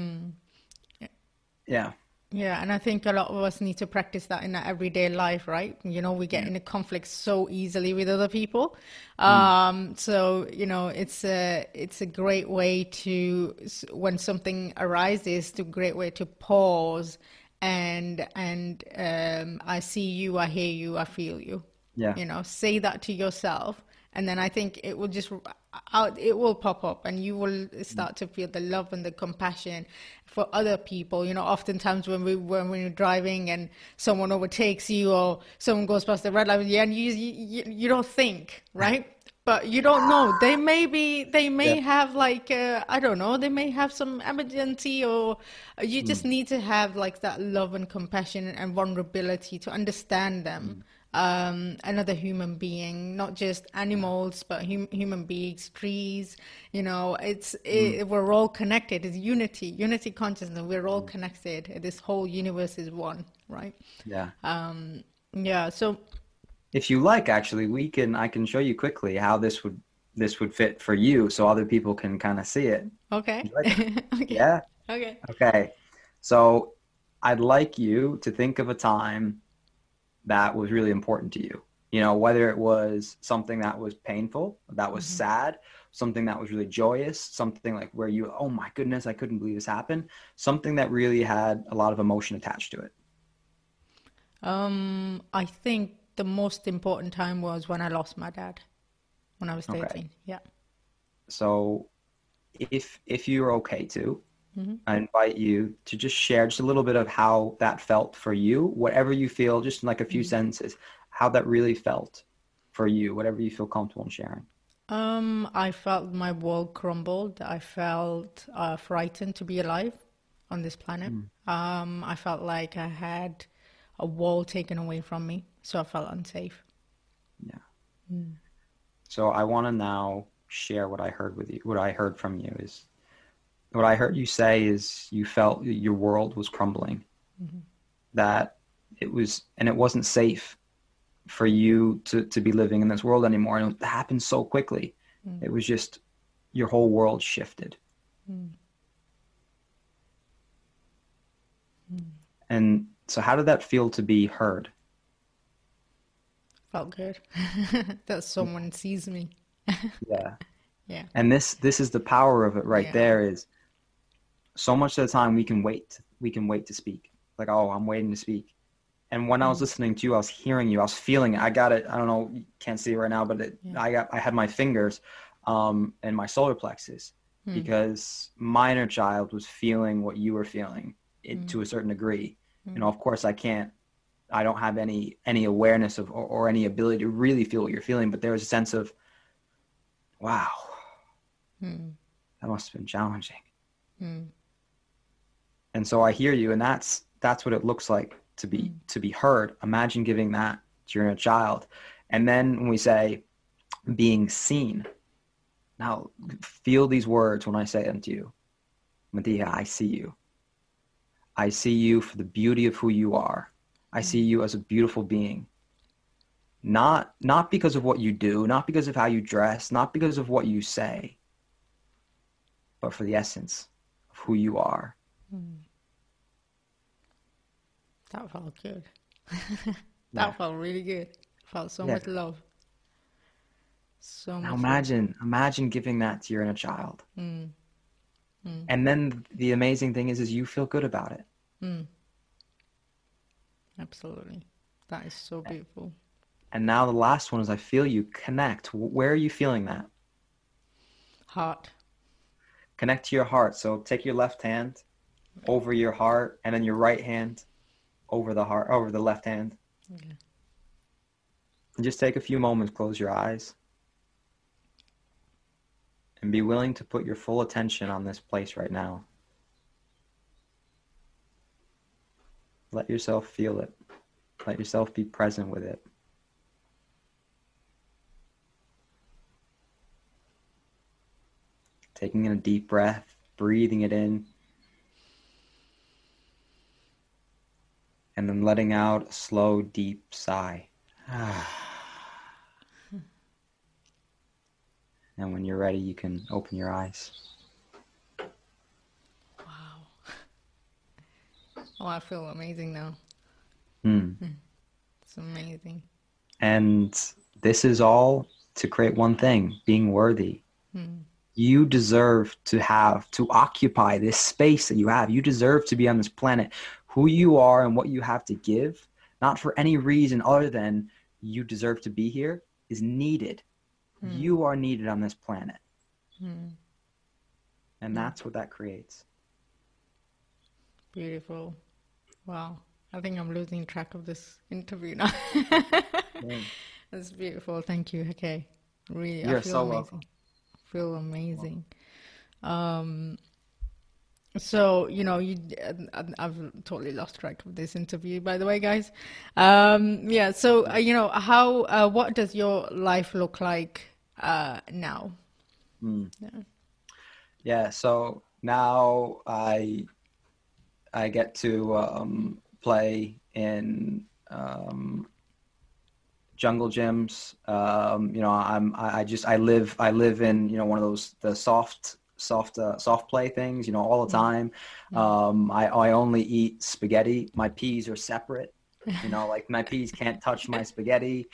Yeah. Yeah, and I think a lot of us need to practice that in our everyday life, right? You know, we get into conflict so easily with other people. So, you know, it's a great way to, when something arises, a great way to pause and I see you, I hear you, I feel you. Yeah. You know, say that to yourself. And then I think it will just it will pop up and you will start to feel the love and the compassion for other people. You know, oftentimes when you're driving and someone overtakes you or someone goes past the red light, and you don't think, right? But you don't know. They may have like, I don't know, they may have some emergency, or you just need to have like that love and compassion and vulnerability to understand them. Another human being, not just animals, but human beings, trees, you know, we're all connected. It's unity consciousness. We're all connected. This whole universe is one, right? Yeah. Yeah. So if you like, actually, I can show you quickly how this would fit for you so other people can kind of see it. Okay. Like Okay. Yeah. Okay. Okay. So I'd like you to think of a time that was really important to you. You know, whether it was something that was painful, that was sad, something that was really joyous, something like where you, oh my goodness, I couldn't believe this happened, something that really had a lot of emotion attached to it. I think the most important time was when I lost my dad when I was 13. Okay. Yeah. So if you're okay to, I invite you to just share just a little bit of how that felt for you, whatever you feel, just in like a few sentences, how that really felt for you, whatever you feel comfortable in sharing. I felt my world crumbled. I felt frightened to be alive on this planet. I felt like I had a wall taken away from me, so I felt unsafe. Yeah. So I want to now share what I heard with you. What I heard from you is, what I heard you say is you felt your world was crumbling, that it wasn't safe for you to be living in this world anymore. And it happened so quickly. It was just, your whole world shifted. And so how did that feel to be heard? Felt good that someone sees me. Yeah. Yeah. And this is the power of it right there, is so much of the time we can wait to speak. Like, oh, I'm waiting to speak. And when I was listening to you, I was hearing you, I was feeling it. I got it. I don't know, you can't see it right now, but I had my fingers in my solar plexus because my inner child was feeling what you were feeling to a certain degree. You know, of course I don't have any awareness of or any ability to really feel what you're feeling, but there was a sense of, wow, that must have been challenging. And so I hear you, and that's what it looks like to be heard. Imagine giving that to your inner child. And then when we say, being seen. Now, feel these words when I say them to you. Medea, I see you. I see you for the beauty of who you are. I see you as a beautiful being. Not because of what you do, not because of how you dress, not because of what you say, but for the essence of who you are. That felt good. That felt really good. Felt so much love. So now much imagine giving that to your inner child. And then the amazing thing is you feel good about it. Absolutely. That is so beautiful. And now the last one is I feel you. Connect. Where are you feeling that? Heart. Connect to your heart. So take your left hand over your heart, and then your right hand over the heart, over the left hand. Okay. And just take a few moments, close your eyes, and be willing to put your full attention on this place right now. Let yourself feel it. Let yourself be present with it. Taking in a deep breath, breathing it in, and then letting out a slow, deep sigh. And when you're ready, you can open your eyes. Wow. Oh, I feel amazing now. It's amazing. And this is all to create one thing, being worthy. You deserve to occupy this space that you have. You deserve to be on this planet. Who you are and what you have to give, not for any reason other than you deserve to be here, is needed. You are needed on this planet. And that's what that creates. Beautiful. Wow. I think I'm losing track of this interview now. That's beautiful. Thank you. Okay. Really, You're I feel so amazing. welcome. I feel amazing. So, I've totally lost track of this interview, by the way, guys. So, what does your life look like now? Yeah, so now I get to play in jungle gyms. I live in one of those the soft play things, all the time. I only eat spaghetti. My peas are separate. Like my peas can't touch my spaghetti.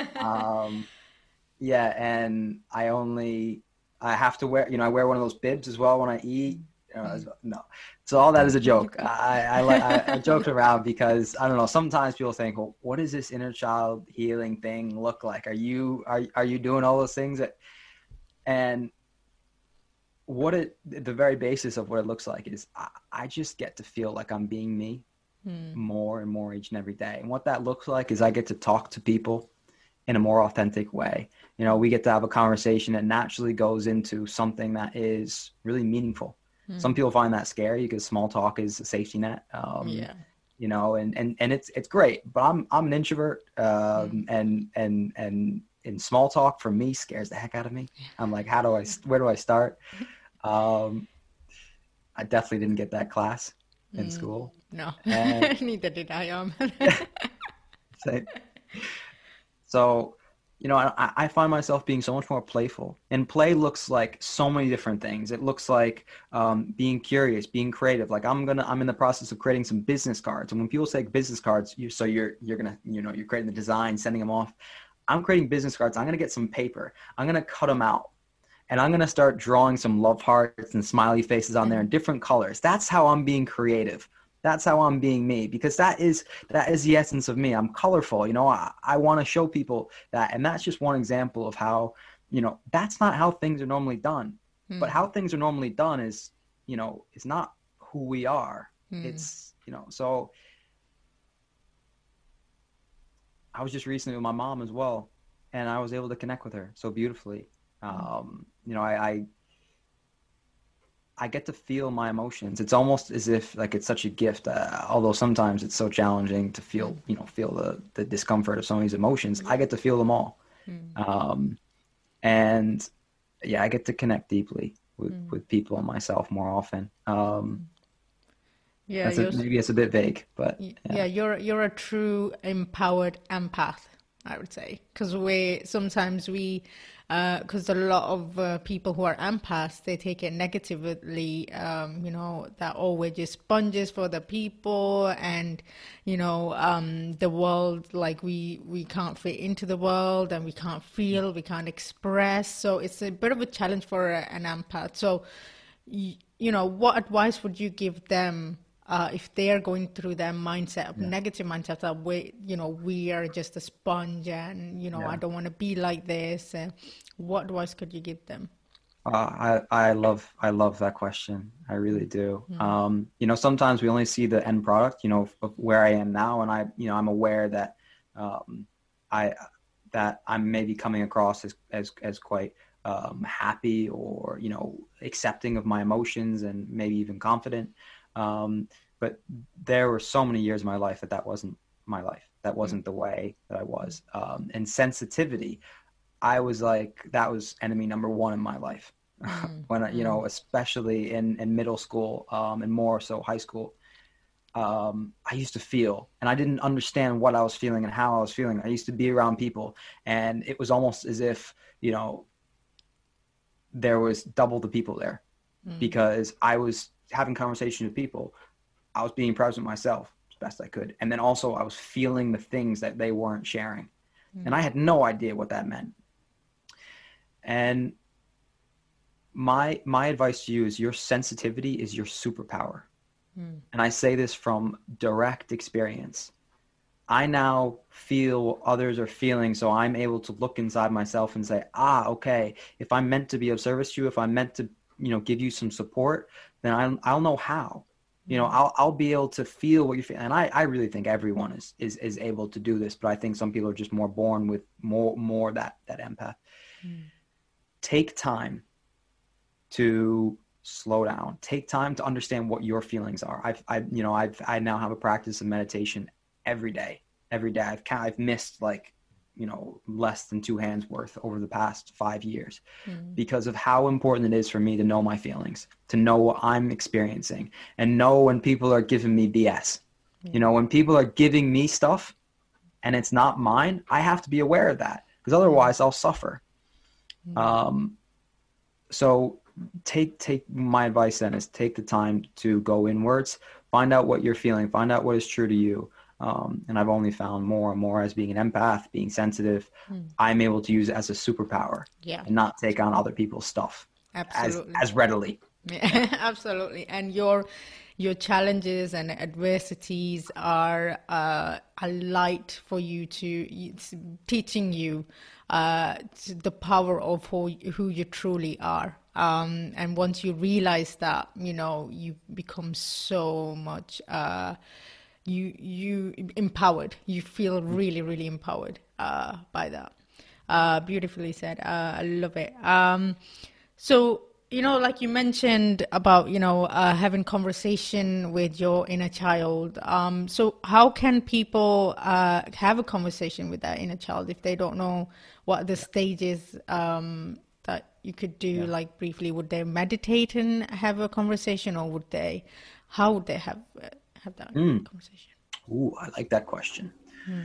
And I have to wear, I wear one of those bibs as well when I eat. No. So all that is a joke. I joked around because I don't know. Sometimes people think, well, what does this inner child healing thing look like? Are you doing all those things and the very basis of what it looks like is I just get to feel like I'm being me more and more each and every day. And what that looks like is I get to talk to people in a more authentic way. We get to have a conversation that naturally goes into something that is really meaningful. Some people find that scary because small talk is a safety net. And it's great, but I'm an introvert, and small talk for me scares the heck out of me. I'm like, where do I start? I definitely didn't get that class in school. No, neither did I. So, I find myself being so much more playful, and play looks like so many different things. It looks like being curious, being creative. Like I'm in the process of creating some business cards. And when people say business cards, you're creating the design, sending them off. I'm creating business cards. I'm going to get some paper. I'm going to cut them out. And I'm going to start drawing some love hearts and smiley faces on there in different colors. That's how I'm being creative. That's how I'm being me, because that is the essence of me. I'm colorful. I want to show people that. And that's just one example of how, that's not how things are normally done. But how things are normally done is, it's not who we are. It's, so I was just recently with my mom as well, and I was able to connect with her so beautifully. I get to feel my emotions. It's almost as if like it's such a gift, although sometimes it's so challenging to feel the discomfort of some of these emotions. I get to feel them all. And yeah, I get to connect deeply with people and myself more often. Yeah, Maybe it's a bit vague, but yeah, you're a true empowered empath, I would say, because because a lot of people who are empaths, they take it negatively, that, oh, we're just sponges for the people, and the world, like we can't fit into the world, and we can't feel, we can't express, so it's a bit of a challenge for an empath. So what advice would you give them if they are going through their mindset of negative mindset that we are just a sponge, and I don't want to be like this? What advice could you give them? I love that question. I really do. Sometimes we only see the end product, of where I am now, and I'm aware that I'm maybe coming across as quite happy, or accepting of my emotions, and maybe even confident. But there were so many years of my life that wasn't my life. That wasn't the way that I was. And sensitivity, I was like, that was enemy number one in my life. When especially in middle school, and more so high school, I used to feel, and I didn't understand what I was feeling and how I was feeling. I used to be around people, and it was almost as if, there was double the people there, because I was having conversations with people. I was being present myself as best I could. And then also I was feeling the things that they weren't sharing. And I had no idea what that meant. And my advice to you is, your sensitivity is your superpower. And I say this from direct experience. I now feel what others are feeling, so I'm able to look inside myself and say, okay, if I'm meant to be of service to you, if I'm meant to, give you some support, then I'll know how. I'll be able to feel what you're feeling. And I really think everyone is able to do this, but I think some people are just more born with more that empath. Take time to slow down. Take time to understand what your feelings are. I now have a practice of meditation every day. I've missed less than 2 hands worth over the past 5 years, because of how important it is for me to know my feelings, to know what I'm experiencing, and know when people are giving me BS. When people are giving me stuff and it's not mine, I have to be aware of that, because otherwise I'll suffer. So take my advice then is, take the time to go inwards, find out what you're feeling, find out what is true to you. And I've only found more and more, as being an empath, being sensitive, I'm able to use it as a superpower, and not take on other people's stuff as readily. Yeah, absolutely. And your challenges and adversities are a light for you it's teaching you the power of who you truly are. And once you realize that, you become so much you empowered. You feel really, really empowered by that. Beautifully said. I love it. So, like you mentioned about, having conversation with your inner child. So how can people have a conversation with that inner child if they don't know what the stages that you could do? Like, briefly, would they meditate and have a conversation, or how would they have that conversation? Ooh, I like that question.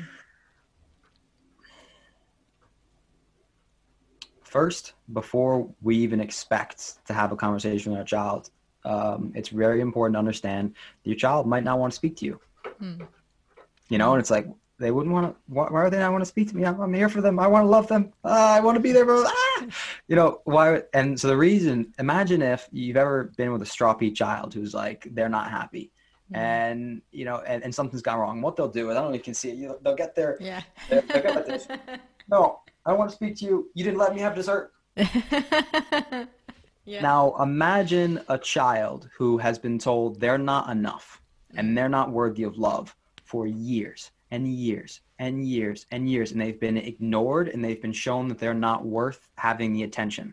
First, before we even expect to have a conversation with our child, it's very important to understand that your child might not want to speak to you. And it's like, they wouldn't want to, why are they not want to speak to me? I'm here for them. I want to love them. I want to be there for them. Why? And so the reason, imagine if you've ever been with a stroppy child who's like, they're not happy. And and something's gone wrong. What they'll do is, I don't know if you can see it, they'll get there. They'll get like this. No, I don't want to speak to you. You didn't let me have dessert. Now imagine a child who has been told they're not enough and they're not worthy of love for years and years and years and years, and they've been ignored, and they've been shown that they're not worth having the attention.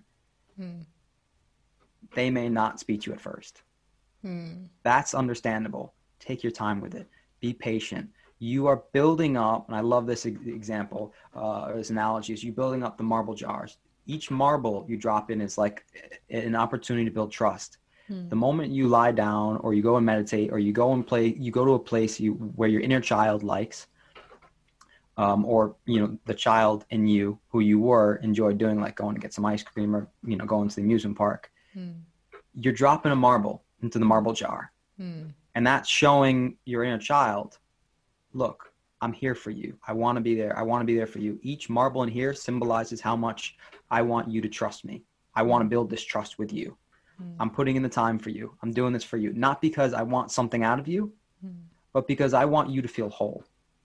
They may not speak to you at first. That's understandable. Take your time with it. Be patient. You are building up, and I love this example, or this analogy, is you building up the marble jars. each marble you drop in is like an opportunity to build trust. The moment you lie down or you go and meditate or you go and play, you go to a place where your inner child likes, or, you know, the child in you who you were enjoyed doing, like going to get some ice cream or, you know, going to the amusement park. You're dropping a marble into the marble jar. And that's showing your inner child, look, I'm here for you. I want to be there. I want to be there for you. Each marble in here symbolizes how much I want you to trust me. I want to build this trust with you. I'm putting in the time for you. I'm doing this for you. Not because I want something out of you, but because I want you to feel whole.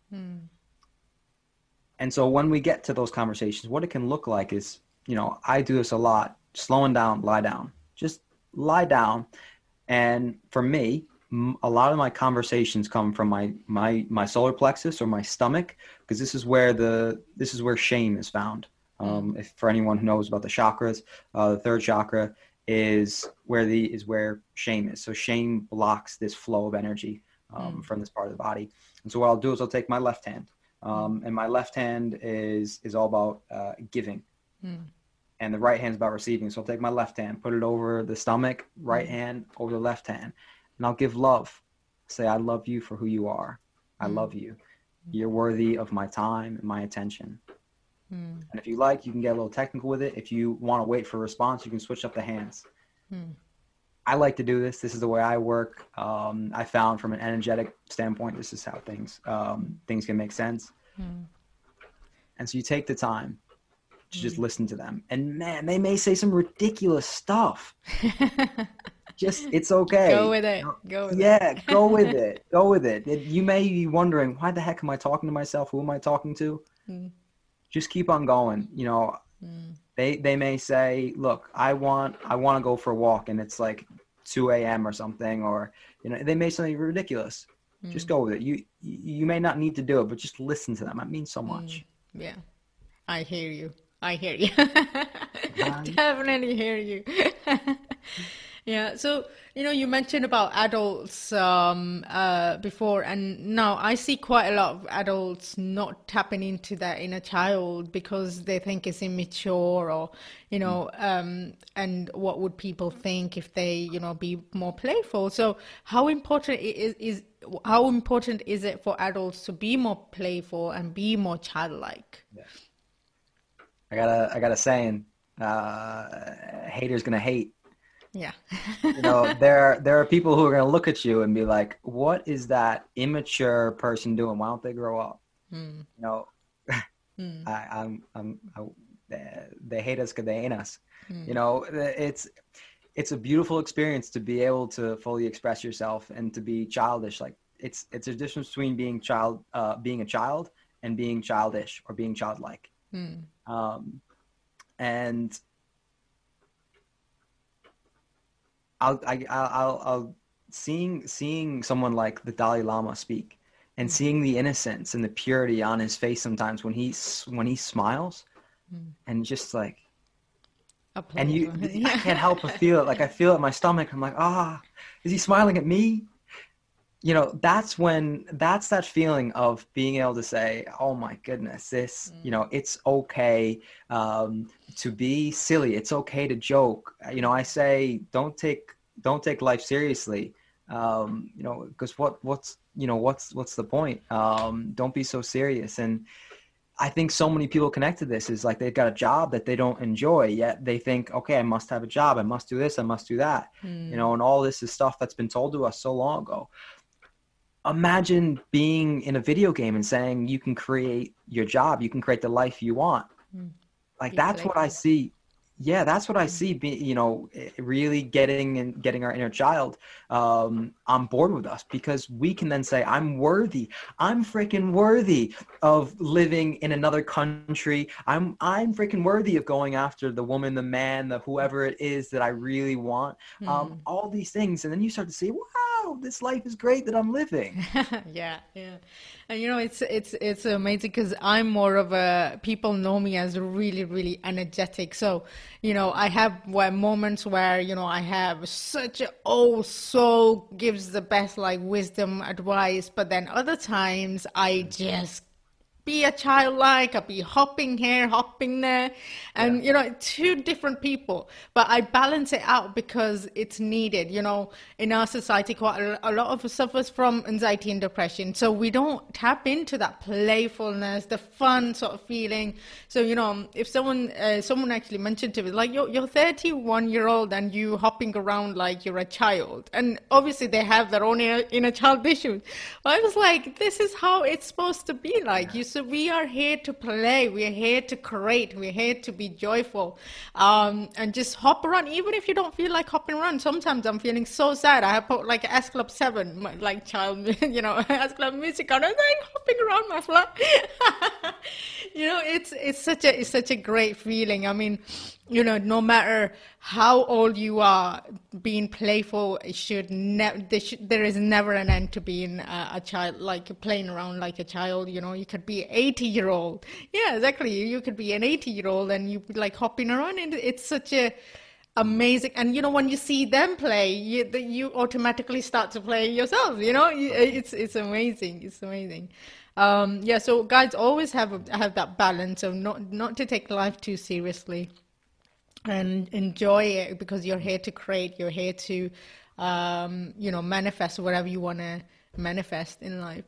And so when we get to those conversations, what it can look like is, you know, I do this a lot, slowing down, lie down, just lie down. And for me, a lot of my conversations come from my solar plexus or my stomach, because this is where shame is found. If for anyone who knows about the chakras, the third chakra is where shame is. So shame blocks this flow of energy from this part of the body. And so what I'll do is I'll take my left hand, and my left hand is all about giving, and the right hand is about receiving. So I'll take my left hand, put it over the stomach, right hand over the left hand, and I'll give love. Say, I love you for who you are. I love you. You're worthy of my time and my attention. And if you like, you can get a little technical with it. If you want to wait for a response, you can switch up the hands. I like to do this. This is the way I work. I found from an energetic standpoint, this is how things can make sense. And so you take the time to just listen to them. And man, they may say some ridiculous stuff. Just, it's okay. Go with it. Go with it. Yeah, go with it. Go with it. You may be wondering, why the heck am I talking to myself? Who am I talking to? Just keep on going. You know, they may say, look, I want to go for a walk, and it's like 2 a.m. or something, or, you know, they may say something ridiculous. Just go with it. You may not need to do it, but just listen to them. It means so much. Yeah. I hear you. Definitely hear you. Yeah. So, you know, you mentioned about adults before, and now I see quite a lot of adults not tapping into their inner child because they think it's immature, or, you know, and what would people think if they, you know, be more playful. So how important is it for adults to be more playful and be more childlike? Yeah. I got a saying, haters gonna hate. Yeah. You know, there are people who are going to look at you and be like, what is that immature person doing? Why don't they grow up? You know, they hate us because they ain't us. You know, it's a beautiful experience to be able to fully express yourself and to be childish. Like it's a difference between being a child and being childish or being childlike. And I'll seeing someone like the Dalai Lama speak, and seeing the innocence and the purity on his face sometimes when he smiles, and just like, and I can't help but feel it. Like I feel it in my stomach. I'm like, is he smiling at me? You know, that's that feeling of being able to say, oh my goodness, this, you know, it's okay to be silly. It's okay to joke. You know, I say, don't take life seriously. You know, because what's the point? Don't be so serious. And I think so many people connect to this is like, they've got a job that they don't enjoy, yet they think, okay, I must have a job. I must do this. I must do that. You know, and all this is stuff that's been told to us so long ago. Imagine being in a video game and saying you can create your job, you can create the life you want. Like that's what I see. Yeah, that's what I see. You know, really getting our inner child on board with us, because we can then say, I'm worthy. I'm freaking worthy of living in another country. I'm freaking worthy of going after the woman, the man, the whoever it is that I really want. All these things, and then you start to see, wow, this life is great that I'm living. Yeah. And you know, it's amazing because I'm more of people know me as really, really energetic. So, you know, I have moments where, you know, I have such so gives the best like wisdom advice, but then other times I just be a childlike, I'll be hopping here, hopping there, and you know, two different people. But I balance it out because it's needed. You know, in our society, quite a lot of us suffers from anxiety and depression, so we don't tap into that playfulness, the fun sort of feeling. So you know, if someone actually mentioned to me like, you're 31-year-old and you hopping around like you're a child, and obviously they have their own inner child issues. I was like, this is how it's supposed to be like. You so we are here to play, we're here to create, we're here to be joyful, and just hop around. Even if you don't feel like hopping around, sometimes I'm feeling so sad, I have put like S Club 7, like child, you know, S Club music on, and I'm hopping around my flat. You know, it's such a great feeling. I mean, you know, no matter how old you are, being playful there is never an end to being a child, like playing around like a child. You know, you could be 80-year-old. Yeah, exactly. You could be an 80-year-old and you like hopping around, and it's such a amazing. And you know, when you see them play, you automatically start to play yourself. You know, it's amazing. It's amazing. Yeah. So guys, always have that balance of not to take life too seriously, and enjoy it, because you're here to create, you're here to you know, manifest whatever you want to manifest in life.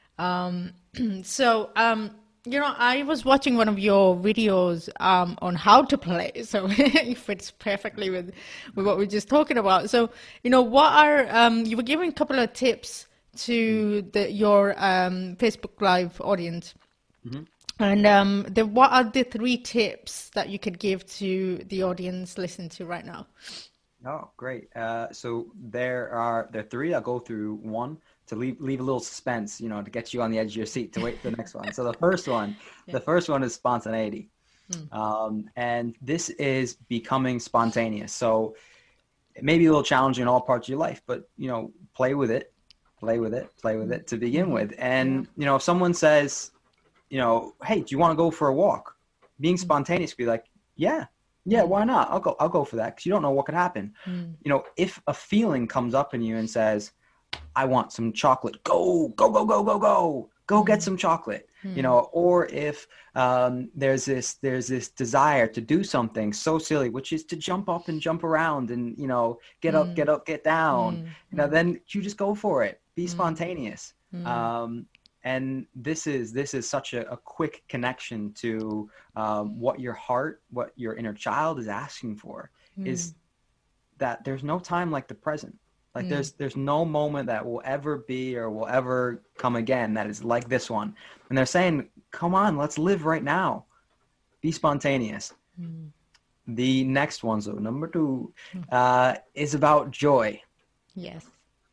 So you know, I was watching one of your videos on how to play, so it fits perfectly with what we're just talking about. So you know, what are you were giving a couple of tips to your Facebook Live audience. Mm-hmm. And what are the 3 tips that you could give to the audience listening to right now? Oh, great. So there are 3. I'll go through one to leave a little suspense, you know, to get you on the edge of your seat to wait for the next one. So the first one, the first one is spontaneity. And this is becoming spontaneous. So it may be a little challenging in all parts of your life, but, you know, play with it to begin with. And, you know, if someone says, you know, hey, do you want to go for a walk? Being spontaneous, be like, yeah, why not? I'll go for that, because you don't know what could happen. You know, if a feeling comes up in you and says, I want some chocolate, go get some chocolate. You know, or if there's this desire to do something so silly, which is to jump up and jump around and, you know, get up, get down. You know, then you just go for it. Be spontaneous. And this is such a quick connection to what your heart, what your inner child is asking for, is that there's no time like the present. Like there's no moment that will ever be or will ever come again that is like this one. And they're saying, come on, let's live right now. Be spontaneous. The next one, so number 2, is about joy. Yes.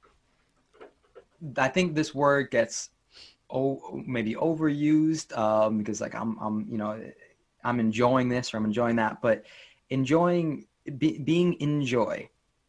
I think this word gets maybe overused because like I'm you know, I'm enjoying this or I'm enjoying that, but being in joy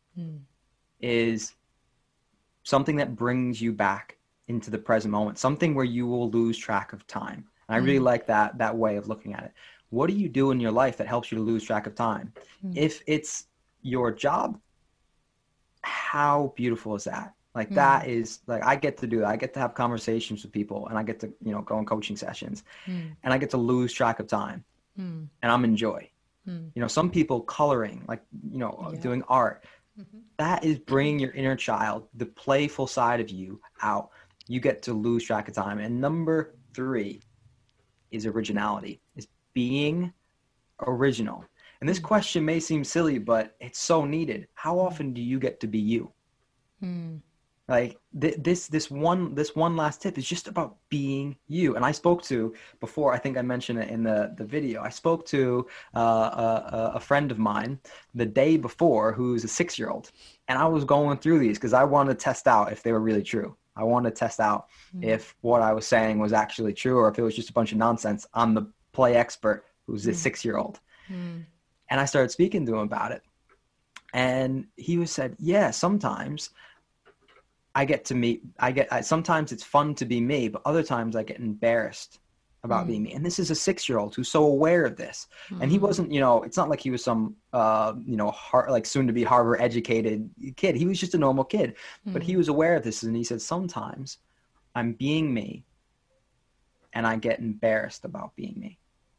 is something that brings you back into the present moment, something where you will lose track of time. And I really like that way of looking at it. What do you do in your life that helps you to lose track of time? If it's your job, how beautiful is that? Like that is like, I get to do that. I get to have conversations with people, and I get to, you know, go on coaching sessions, and I get to lose track of time, and I'm in joy. You know, some people coloring, like, you know, doing art, that is bringing your inner child, the playful side of you out. You get to lose track of time. And number 3 is originality, is being original. And this question may seem silly, but it's so needed. How often do you get to be you? Like this one last tip is just about being you. And I spoke to, before, I think I mentioned it in the video, I spoke to a friend of mine the day before who's a 6-year-old. And I was going through these because I wanted to test out if they were really true. I wanted to test out if what I was saying was actually true or if it was just a bunch of nonsense. I'm the play expert who's a 6-year-old. And I started speaking to him about it. And he said, yeah, sometimes I get to meet, sometimes it's fun to be me, but other times I get embarrassed about being me. And this is a 6-year-old who's so aware of this. And he wasn't, you know, it's not like he was some, you know, like soon to be Harvard educated kid. He was just a normal kid, but he was aware of this. And he said, sometimes I'm being me and I get embarrassed about being me.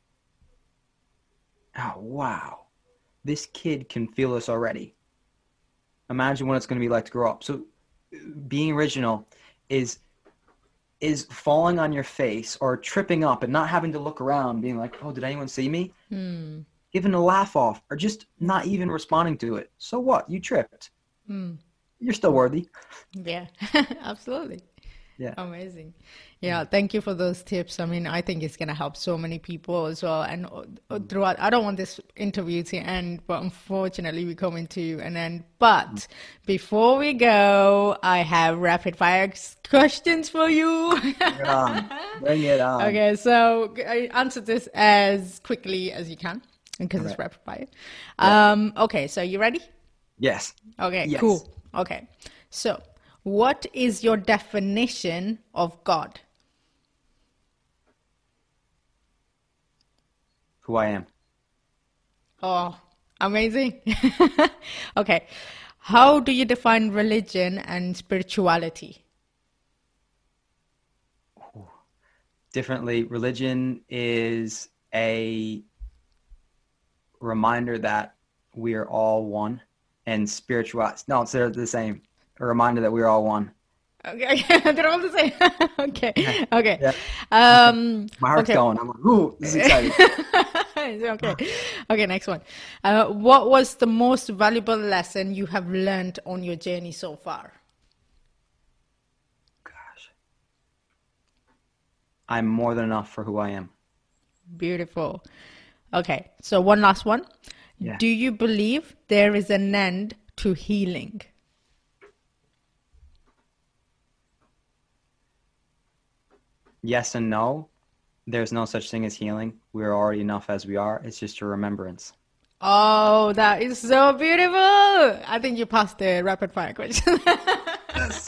Oh, wow. This kid can feel this already. Imagine what it's going to be like to grow up. So being original is falling on your face or tripping up and not having to look around, being like, oh, did anyone see me? Giving a laugh off or just not even responding to it. So what? You tripped. You're still worthy. Yeah, absolutely. Yeah. Amazing. Yeah, thank you for those tips. I mean, I think it's going to help so many people as well. And throughout, I don't want this interview to end, but unfortunately we're coming to an end. But before we go, I have rapid fire questions for you. Bring it on. Bring it on. Okay, so I answer this as quickly as you can because it's rapid fire. Okay, so you ready? Yes. Okay, yes. Cool. Okay, so what is your definition of God? Who I am. Oh, amazing. Okay. How do you define religion and spirituality? Differently, religion is a reminder that we are all one, and spirituality, no, they're the same. A reminder that we're all one. Okay, they're all the same. Okay, okay. Yeah. My heart's going. I'm like, ooh, this is exciting. Okay, next one. What was the most valuable lesson you have learned on your journey so far? Gosh. I'm more than enough for who I am. Beautiful. Okay, so one last one. Yeah. Do you believe there is an end to healing? Yes and no. There's no such thing as healing. We're already enough as we are. It's just a remembrance. Oh, that is so beautiful. I think you passed the rapid fire question. Yes.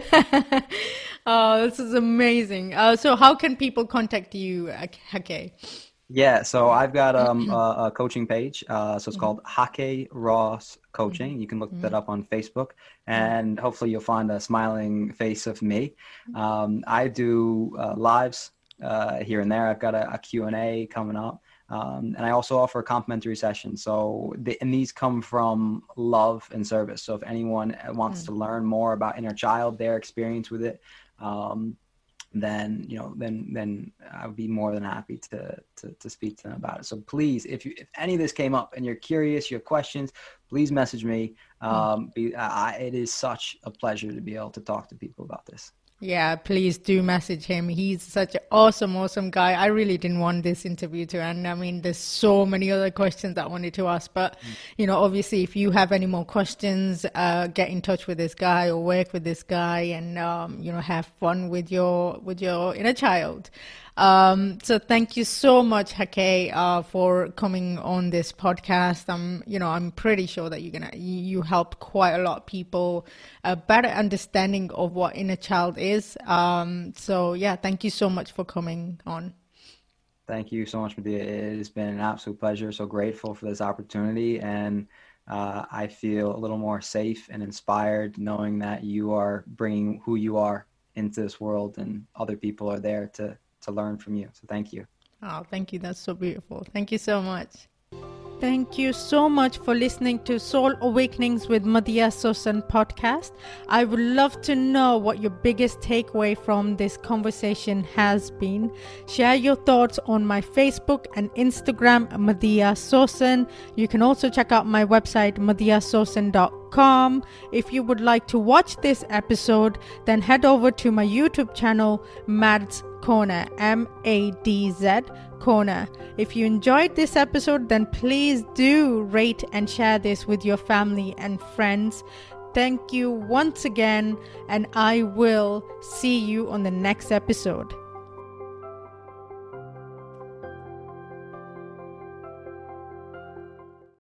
Oh, this is amazing. So how can people contact you, Hake? Yeah, so I've got a coaching page. So it's called Hake Ross Coaching. You can look that up on Facebook, and hopefully you'll find a smiling face of me. I do lives here and there. I've got a Q&A coming up. And I also offer complimentary sessions. So and these come from love and service. So if anyone wants to learn more about inner child, their experience with it, then I would be more than happy to speak to them about it. So please, if any of this came up and you're curious, you have questions, please message me. It is such a pleasure to be able to talk to people about this. Yeah, please do message him. He's such an awesome guy. I really didn't want this interview to end. I mean, there's so many other questions that I wanted to ask, but obviously if you have any more questions, get in touch with this guy or work with this guy and, have fun with your inner child. So thank you so much, Hake, for coming on this podcast. I'm pretty sure that you help quite a lot of people a better understanding of what inner child is. So yeah, thank you so much for coming on. Thank you so much, Medea. It has been an absolute pleasure. So grateful for this opportunity, and I feel a little more safe and inspired knowing that you are bringing who you are into this world, and other people are there to learn from you. So thank you. Oh, thank you. That's so beautiful. Thank you so much. Thank you so much for listening to Soul Awakenings with Medea Sosan podcast. I would love to know what your biggest takeaway from this conversation has been. Share your thoughts on my Facebook and Instagram, Medea Sosan. You can also check out my website, medeasosan.com. If you would like to watch this episode, then head over to my YouTube channel, Mads Corner, MADZ Corner. If you enjoyed this episode, then please do rate and share this with your family and friends. Thank you once again, and I will see you on the next episode.